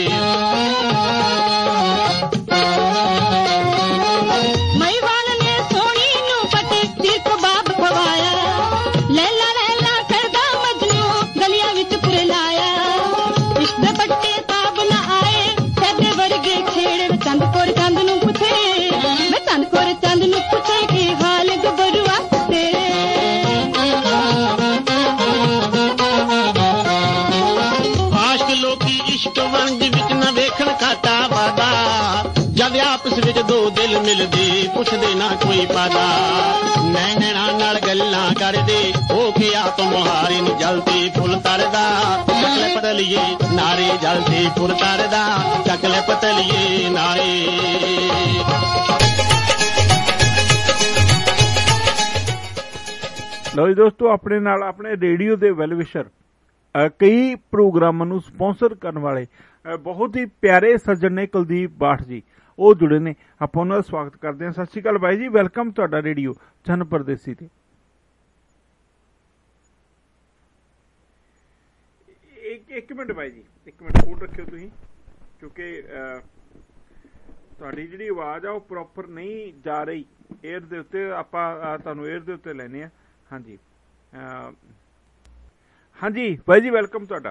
मिलदे पुछदे ना कोई पादा नैना नाल गल्लां करदे ओके आप मुहारे नी जलते फुल तरदा चकले पतलिए नारे जलते फुल तरदा चकले पतलिए नारे। ਲਓ ਜੀ ਦੋਸਤੋ ਆਪਣੇ ਨਾਲ ਆਪਣੇ ਰੇਡੀਓ ਦੇ ਵੈਲਵਿਸ਼ਰ ਕਈ ਪ੍ਰੋਗਰਾਮਾਂ ਨੂੰ ਸਪਾਂਸਰ ਕਰਨ ਵਾਲੇ ਬਹੁਤ ਹੀ ਪਿਆਰੇ ਸੱਜਣ ਨੇ ਕੁਲਦੀਪ ਬਾਠ ਜੀ, ਉਹ ਜੁੜੇ ਨੇ। ਆਪਾਂ ਉਹਨਾਂ ਦਾ ਸਵਾਗਤ ਕਰਦੇ ਹਾਂ। ਸਤਿ ਸ਼੍ਰੀ ਅਕਾਲ ਬਾਈ ਜੀ, ਵੈਲਕਮ ਤੁਹਾਡਾ ਰੇਡੀਓ ਚੰਨ ਪਰਦੇਸੀ ਤੇ। ਇੱਕ ਮਿੰਟ ਬਾਈ ਜੀ, ਇੱਕ ਮਿੰਟ ਹੋਲਡ ਰੱਖਿਓ ਤੁਸੀਂ, ਕਿਉਂਕਿ ਤੁਹਾਡੀ ਜਿਹੜੀ ਆਵਾਜ਼ ਆ ਉਹ ਪ੍ਰੋਪਰ ਨਹੀਂ ਜਾ ਰਹੀ ਏਅਰ ਦੇ ਉੱਤੇ। ਆਪਾਂ ਤੁਹਾਨੂੰ ਏਅਰ ਦੇ ਉੱਤੇ ਲੈਣੇ ਆ। ਹਾਂਜੀ ਹਾਂਜੀ ਬਾਈ ਜੀ ਵੈਲਕਮ ਤੁਹਾਡਾ।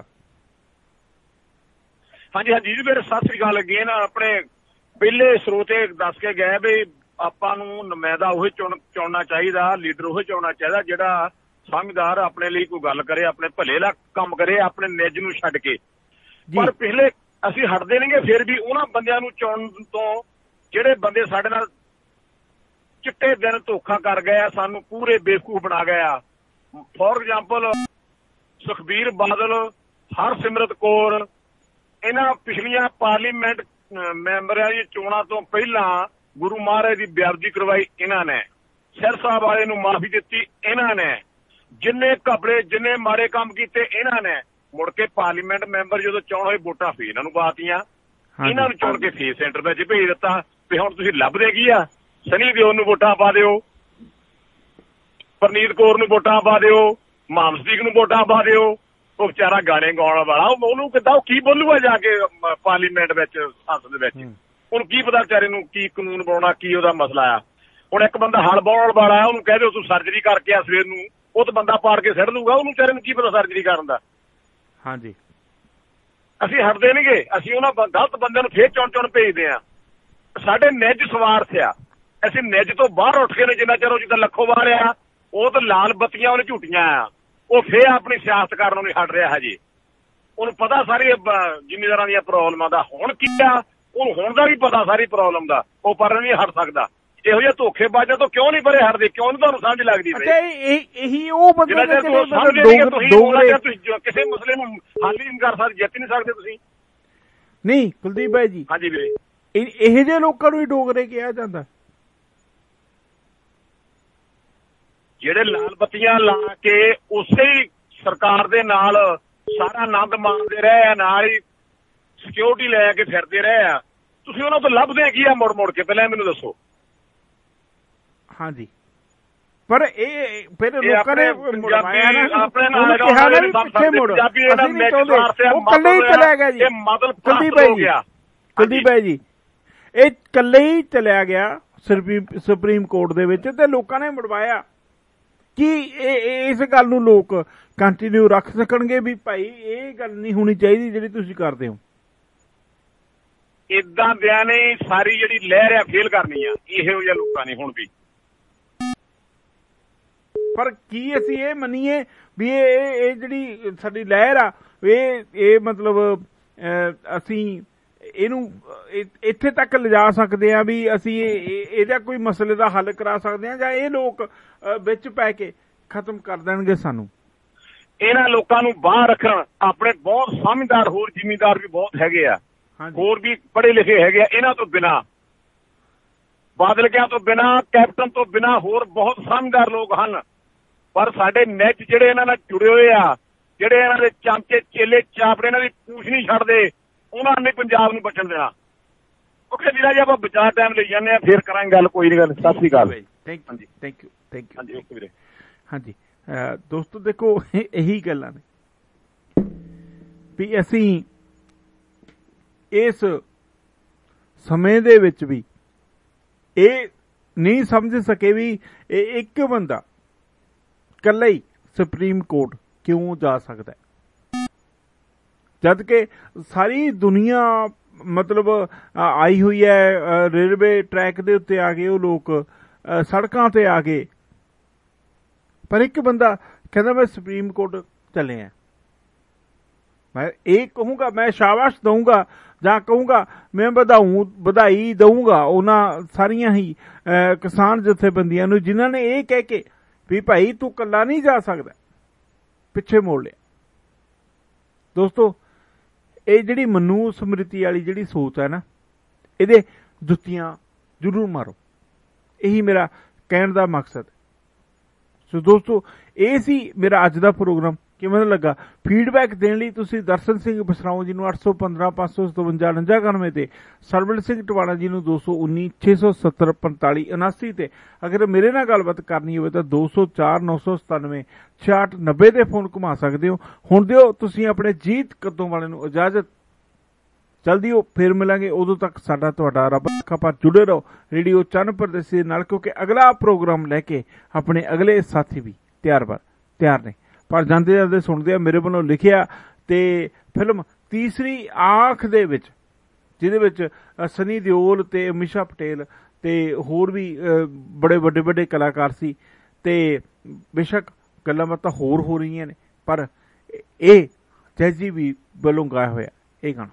ਹਾਂਜੀ ਜੀ ਮੇਰੇ ਸਤਿ ਸ੍ਰੀ ਅਕਾਲ ਅੱਗੇ ਨਾ। ਆਪਣੇ ਪਹਿਲੇ ਸਰੋਤੇ ਦੱਸ ਕੇ ਗਏ ਵੀ ਆਪਾਂ ਨੂੰ ਨੁਮਾਇੰਦਾ ਉਹੀ ਚੁਣਨਾ ਚਾਹੀਦਾ, ਲੀਡਰ ਉਹੀ ਚੁਣਨਾ ਚਾਹੀਦਾ ਜਿਹੜਾ ਸਮਝਦਾਰ ਆਪਣੇ ਲਈ ਕੋਈ ਗੱਲ ਕਰੇ, ਆਪਣੇ ਭਲੇ ਦਾ ਕੰਮ ਕਰੇ, ਆਪਣੇ ਨਿੱਜ ਨੂੰ ਛੱਡ ਕੇ। ਪਰ ਪਹਿਲੇ ਅਸੀਂ ਹਟਦੇ ਨਹੀਂਗੇ, ਫਿਰ ਵੀ ਉਹਨਾਂ ਬੰਦਿਆਂ ਨੂੰ ਚੁਣਨ ਤੋਂ ਜਿਹੜੇ ਬੰਦੇ ਸਾਡੇ ਨਾਲ ਚਿੱਟੇ ਦਿਨ ਧੋਖਾ ਕਰ ਗਏ ਆ, ਸਾਨੂੰ ਪੂਰੇ ਬੇਵਕੂਫ ਬਣਾ ਗਏ ਆ। ਫੋਰ ਐਗਜ਼ਾਮਪਲ ਸੁਖਬੀਰ ਬਾਦਲ, ਹਰਸਿਮਰਤ ਕੌਰ, ਇਹਨਾਂ ਪਿਛਲੀਆਂ ਪਾਰਲੀਮੈਂਟ ਮੈਂਬਰਾਂ ਦੀ ਚੋਣਾਂ ਤੋਂ ਪਹਿਲਾਂ ਗੁਰੂ ਮਹਾਰਾਜ ਦੀ ਬੇਅਦਬੀ ਕਰਵਾਈ ਇਹਨਾਂ ਨੇ, ਸਿਰ ਸਾਹਿਬ ਵਾਲੇ ਨੂੰ ਮਾਫੀ ਦਿੱਤੀ ਇਹਨਾਂ ਨੇ, ਜਿੰਨੇ ਘਪਲੇ ਜਿੰਨੇ ਮਾੜੇ ਕੰਮ ਕੀਤੇ ਇਹਨਾਂ ਨੇ। ਮੁੜ ਕੇ ਪਾਰਲੀਮੈਂਟ ਮੈਂਬਰ ਜਦੋਂ ਚੋਣ ਹੋਏ ਵੋਟਾਂ ਫੇਰ ਇਹਨਾਂ ਨੂੰ ਪਾਤੀਆਂ, ਇਹਨਾਂ ਨੂੰ ਚੁਣ ਕੇ ਫੇਰ ਸੈਂਟਰ ਵਿੱਚ ਭੇਜ ਦਿੱਤਾ ਵੀ ਹੁਣ ਤੁਸੀਂ ਲੱਭਦੇ ਕੀ ਆ, ਸਨੀ ਦਿਓਲ ਨੂੰ ਵੋਟਾਂ ਪਾ ਦਿਓ, ਪਰਨੀਤ ਕੌਰ ਨੂੰ ਵੋਟਾਂ ਪਾ ਦਿਓ, ਮਾਮਸਦੀਕ ਨੂੰ ਵੋਟਾਂ ਪਾ ਦਿਓ। ਉਹ ਵਿਚਾਰਾ ਗਾਣੇ ਗਾਉਣ ਵਾਲਾ, ਉਹਨੂੰ ਕਿੱਦਾਂ ਉਹ ਕੀ ਬੋਲੂਗਾ ਜਾ ਕੇ ਪਾਰਲੀਮੈਂਟ ਵਿੱਚ, ਸੰਸਦ ਦੇ ਵਿੱਚ? ਉਹਨੂੰ ਕੀ ਪਤਾ ਵਿਚਾਰੇ ਨੂੰ ਕੀ ਕਾਨੂੰਨ ਬਣਾਉਣਾ, ਕੀ ਉਹਦਾ ਮਸਲਾ ਆ। ਹੁਣ ਇੱਕ ਬੰਦਾ ਹਲ ਬਾਉਣ ਵਾਲਾ, ਉਹਨੂੰ ਕਹਿ ਦਿਓ ਤੂੰ ਸਰਜਰੀ ਕਰਕੇ ਆ ਸਵੇਰ ਨੂੰ, ਉਹ ਤਾਂ ਬੰਦਾ ਪਾੜ ਕੇ ਸਿੱਟ ਦੂਗਾ, ਉਹਨੂੰ ਵਿਚਾਰੇ ਨੂੰ ਕੀ ਪਤਾ ਸਰਜਰੀ ਕਰਨ ਦਾ। ਹਾਂਜੀ, ਅਸੀਂ ਹਟਦੇ ਨਹੀਂਗੇ, ਅਸੀਂ ਉਹਨਾਂ ਗਲਤ ਬੰਦਿਆਂ ਨੂੰ ਫੇਰ ਚੁਣ ਭੇਜਦੇ ਆ। ਸਾਡੇ ਨਿੱਜ ਸਵਾਰਥ ਆ, ਅਸੀਂ ਨਿੱਜ ਤੋਂ ਬਾਹਰ ਉੱਠ ਕੇ ਨੇ ਜਿੰਨਾ ਚਿਰ ਉਹ ਜਿੱਦਾਂ ਲੱਖੋਵਾਲ ਆ, ਉਹ ਤਾਂ ਲਾਲ ਬੱਤੀਆਂ ਉਹਨੇ ਝੂਟੀਆਂ ਆ, ਉਹ ਫੇਰ ਆਪਣੀ ਸਿਆਸਤ ਕਰਨ ਨਹੀਂ ਹਟ ਰਿਹਾ ਹਜੇ। ਉਹਨੂੰ ਪਤਾ ਸਾਰੀ ਜ਼ਿਮੀਂਦਾਰਾਂ ਦੀਆਂ ਪ੍ਰੋਬਲਮਾਂ ਦਾ, ਹੁਣ ਕੀ ਆ ਉਹਨੂੰ ਹੁਣ ਦਾ ਵੀ ਪਤਾ ਸਾਰੀ ਪ੍ਰੋਬਲਮ ਦਾ, ਉਹ ਪਰ ਨਹੀਂ ਹਟ ਸਕਦਾ। ਇਹੋ ਜਿਹੇ ਧੋਖੇਬਾਜ਼ਾਂ ਤੋਂ ਕਿਉਂ ਨਹੀਂ ਪਰੇ ਹਟਦੇ, ਕਿਉਂ ਨਹੀਂ ਤੁਹਾਨੂੰ ਸਮਝ ਲੱਗਦੀ? ਇਹੀ ਉਹ ਬੰਦੇ ਤੁਸੀਂ ਕਿਸੇ ਮਸਲੇ ਨੂੰ ਹੱਲ ਹੀ ਨਹੀਂ ਕਰ ਸਕਦੇ, ਜਿੱਤ ਨਹੀਂ ਸਕਦੇ ਤੁਸੀਂ। ਨਹੀਂ ਕੁਲਦੀਪ ਭਾਈ ਜੀ, ਹਾਂਜੀ ਵੀਰੇ, ਇਹੋ ਜਿਹੇ ਲੋਕਾਂ ਨੂੰ ਹੀ ਡੋਗਰੇ ਕਿਹਾ ਜਾਂਦਾ, ਜਿਹੜੇ ਲਾਲ ਬੱਤੀਆਂ ਲਾ ਕੇ ਉਸੇ ਹੀ ਸਰਕਾਰ ਦੇ ਨਾਲ ਸਾਰਾ ਆਨੰਦ ਮਾਣਦੇ ਰਹੇ ਆ, ਨਾਲ ਹੀ ਸਿਕਿਉਰਿਟੀ ਲੈ ਕੇ ਫਿਰਦੇ ਰਹੇ ਆ। ਤੁਸੀਂ ਉਹਨਾਂ ਤੋਂ ਲੱਭਦੇ ਕੀ ਆ ਮੁੜ ਮੁੜ ਕੇ, ਪਹਿਲਾਂ ਮੈਨੂੰ ਦੱਸੋ। ਹਾਂਜੀ, ਪਰ ਇਹ ਫਿਰ ਲੋਕਾਂ ਨੇ ਆਪਣੇ ਨਾਲ ਪਿੱਛੇ ਮੁੜ, ਅਸੀਂ ਨਹੀਂ ਚਾਹੁੰਦੇ, ਉਹ ਕੱਲੇ ਹੀ ਚਲਿਆ ਗਿਆ ਜੀ। ਕੁਲਦੀਪ ਭਾਈ ਜੀ, ਇਹ ਕੱਲੇ ਹੀ ਚਲਿਆ ਗਿਆ ਸੁਪਰੀਮ ਕੋਰਟ ਦੇ ਵਿੱਚ, ਤੇ ਲੋਕਾਂ ਨੇ ਮੁੜਵਾਇਆ। ਕੀ ਇਸ ਗੱਲ ਨੂੰ ਲੋਕ ਕੰਟੀਨਿਊ ਰੱਖ ਸਕਣਗੇ ਵੀ ਭਾਈ ਇਹ ਗੱਲ ਨਹੀਂ ਹੋਣੀ ਚਾਹੀਦੀ ਜਿਹੜੀ ਤੁਸੀਂ ਕਰਦੇ ਹੋ? ਏਦਾਂ ਦਿਆਂ ਨੇ ਸਾਰੀ ਜਿਹੜੀ ਲਹਿਰ ਆ ਫੇਲ ਕਰਨੀ ਆ ਇਹੋ ਜਿਹੇ ਲੋਕਾਂ ਨੇ ਹੁਣ ਵੀ। ਪਰ ਕੀ ਅਸੀਂ ਇਹ ਮੰਨੀਏ ਵੀ ਇਹ ਜਿਹੜੀ ਸਾਡੀ ਲਹਿਰ ਆ, ਇਹ ਮਤਲਬ ਅਸੀਂ ਇਹਨੂੰ ਇੱਥੇ ਤੱਕ ਲਿਜਾ ਸਕਦੇ ਹਾਂ ਵੀ ਅਸੀਂ ਇਹਦਾ ਕੋਈ ਮਸਲੇ ਦਾ ਹੱਲ ਕਰਾ ਸਕਦੇ ਹਾਂ, ਜਾਂ ਇਹ ਲੋਕ ਵਿੱਚ ਪੈ ਕੇ ਖਤਮ ਕਰ ਦੇਣਗੇ ਸਾਨੂੰ? ਇਹਨਾਂ ਲੋਕਾਂ ਨੂੰ ਬਾਹਰ ਰੱਖਣ, ਆਪਣੇ ਬਹੁਤ ਸਮਝਦਾਰ ਹੋਰ ਜ਼ਿਮੀਂਦਾਰ ਵੀ ਬਹੁਤ ਹੈਗੇ ਆ, ਹੋਰ ਵੀ ਪੜ੍ਹੇ ਲਿਖੇ ਹੈਗੇ ਆ, ਇਹਨਾਂ ਤੋਂ ਬਿਨਾਂ, ਬਾਦਲਕਿਆਂ ਤੋਂ ਬਿਨਾਂ, ਕੈਪਟਨ ਤੋਂ ਬਿਨਾਂ ਹੋਰ ਬਹੁਤ ਸਮਝਦਾਰ ਲੋਕ ਹਨ। ਪਰ ਸਾਡੇ ਨਿੱਜ ਜਿਹੜੇ ਇਹਨਾਂ ਨਾਲ ਜੁੜੇ ਹੋਏ ਆ, ਜਿਹੜੇ ਇਹਨਾਂ ਦੇ ਚਮਚੇ ਚੇਲੇ ਚਾਪੜੇ ਇਹਨਾਂ ਦੀ ਪੂਛ ਨਹੀਂ ਛੱਡਦੇ, ਉਹਨਾਂ ਨੇ ਪੰਜਾਬ ਨੂੰ ਬਚਣ ਦੇਣਾ। ਓਕੇ ਵੀਰਾ ਜੀ, ਆਪਾਂ ਬਚਾ ਟਾਈਮ ਲਈ ਜਾਂਦੇ ਆ, ਫੇਰ ਕਰਾਂਗੇ ਗੱਲ, ਕੋਈ ਨਹੀਂ ਗੱਲ। ਸਤਿ ਸ੍ਰੀ ਅਕਾਲ। Thank you. ਹਾਂਜੀ ਓਕੇ ਵੀਰੇ। ਹਾਂਜੀ ਦੋਸਤੋ, ਦੇਖੋ ਇਹੀ ਗੱਲਾਂ ਨੇ ਵੀ ਅਸੀਂ ਇਸ ਸਮੇਂ ਦੇ ਵਿੱਚ ਵੀ ਇਹ ਨਹੀਂ ਸਮਝ ਸਕੇ ਵੀ ਇਹ ਇੱਕ ਬੰਦਾ ਇਕੱਲਾ ਹੀ ਸੁਪਰੀਮ ਕੋਰਟ ਕਿਉਂ ਜਾ ਸਕਦਾ, ਜਦ ਕਿ ਸਾਰੀ ਦੁਨੀਆ ਮਤਲਬ ਆਈ ਹੋਈ ਹੈ। ਰੇਲਵੇ ਟਰੈਕ ਦੇ ਉੱਤੇ ਆ ਗਏ ਉਹ ਲੋਕ, ਸੜਕਾਂ ਤੇ ਆ ਗਏ, ਪਰ ਇੱਕ ਬੰਦਾ ਕਹਿੰਦਾ ਮੈਂ ਸੁਪਰੀਮ ਕੋਰਟ ਚੱਲੇ ਆ। ਮੈਂ ਇਹ ਕਹੂੰਗਾ, ਮੈਂ ਸ਼ਾਬਾਸ਼ ਦਊਂਗਾ ਜਾਂ ਕਹੂੰਗਾ ਮੈਂ ਵਧਾਈ ਦਊਂਗਾ ਉਹਨਾਂ ਸਾਰੀਆਂ ਹੀ ਕਿਸਾਨ ਜਥੇਬੰਦੀਆਂ ਨੂੰ ਜਿਨ੍ਹਾਂ ਨੇ ਇਹ ਕਹਿ ਕੇ ਵੀ ਭਾਈ ਤੂੰ ਇਕੱਲਾ ਨਹੀਂ ਜਾ ਸਕਦਾ, ਪਿੱਛੇ ਮੋੜ ਲਿਆ। ਦੋਸਤੋ, ਇਹ ਜਿਹੜੀ ਮਨੂ ਸਮ੍ਰਿਤੀ ਵਾਲੀ ਜਿਹੜੀ ਸੋਚ ਹੈ ਨਾ, ਇਹਦੇ ਜੁੱਤੀਆਂ ਜ਼ਰੂਰ ਮਾਰੋ, ਇਹੀ ਮੇਰਾ ਕਹਿਣ ਦਾ ਮਕਸਦ। ਸੋ ਦੋਸਤੋ, ਇਹ ਸੀ ਮੇਰਾ ਅੱਜ ਦਾ ਪ੍ਰੋਗਰਾਮ। ਕਿਵੇਂ ਲੱਗਾ? ਫੀਡਬੈਕ ਦੇਣ ਲਈ ਤੁਸੀਂ ਦਰਸ਼ਨ ਸਿੰਘ ਬਸਰਾਓ ਜੀ ਨੂੰ 815 557 49 ਤੇ, ਸਰਵਣ ਸਿੰਘ ਟਵਾਣਾ ਜੀ ਨੂੰ 219 670 45 79 ਤੇ, ਅਗਰ ਮੇਰੇ ਨਾਲ ਗੱਲਬਾਤ ਕਰਨੀ ਹੋਵੇ ਤਾਂ 204 997 66 90 ਤੇ ਫੋਨ ਘੁਮਾ ਸਕਦੇ ਹੋ। ਹੁਣ ਦਿਓ ਤੁਸੀਂ ਆਪਣੇ ਜੀਤ ਕੱਦੋਂ ਵਾਲੇ ਨੂੰ ਇਜਾਜ਼ਤ। ਜਲਦੀ ਹੋ ਫੇਰ ਮਿਲਾਂਗੇ, ਉਦੋਂ ਤੱਕ ਸਾਡਾ ਤੁਹਾਡਾ ਰੱਬ ਰੱਖਾ। ਪਰ ਜੁੜੇ ਰਹੋ ਰੇਡੀਓ ਚੰਨ ਪ੍ਰਦੇਸੀ ਨਾਲ, ਕਿਉਂਕਿ ਅਗਲਾ ਪ੍ਰੋਗਰਾਮ ਲੈ ਕੇ ਆਪਣੇ ਅਗਲੇ ਸਾਥੀ ਵੀ ਤਿਆਰ ਨੇ। ਪਰ ਜਾਂਦੇ ਜਾਂਦੇ ਸੁਣਦੇ ਆ ਮੇਰੇ ਵੱਲੋਂ ਲਿਖਿਆ ਤੇ ਫਿਲਮ ਤੀਸਰੀ ਆਂਖ ਦੇ ਵਿੱਚ, ਜਿਹਦੇ ਵਿੱਚ ਸਨੀ ਦਿਓਲ ਤੇ ਅਮੀਸ਼ਾ ਪਟੇਲ ਤੇ ਹੋਰ ਵੀ ਬੜੇ ਵੱਡੇ ਕਲਾਕਾਰ ਸੀ, ਤੇ ਬੇਸ਼ੱਕ ਗੱਲਾਂ ਬਾਤਾਂ ਹੋਰ ਹੋ ਰਹੀਆਂ ਨੇ, ਪਰ ਇਹ ਜੈਜੀ ਵੀ ਵੱਲੋਂ ਗਾਇਆ ਹੋਇਆ ਇਹ ਗਾਣਾ।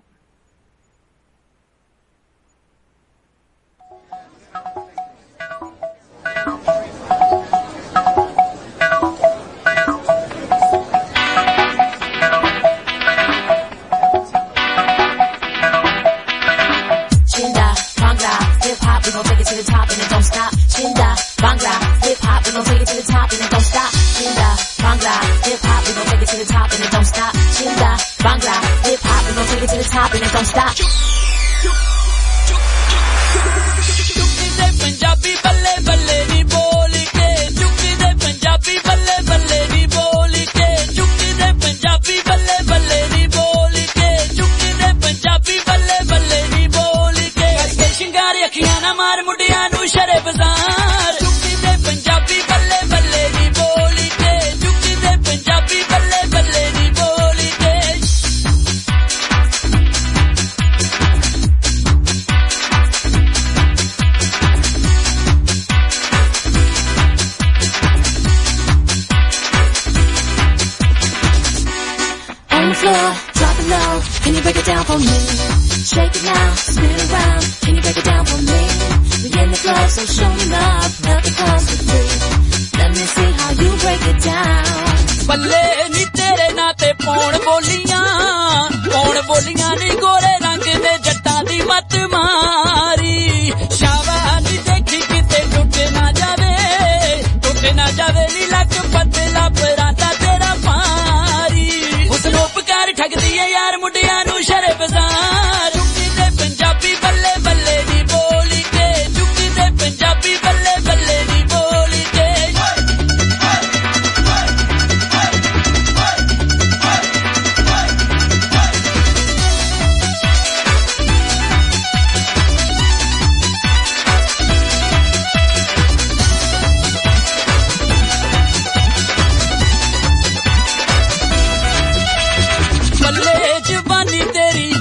floor, drop it low, can you break it down for me? Shake it now, spin it around, can you break it down for me? We in the club, so show me love.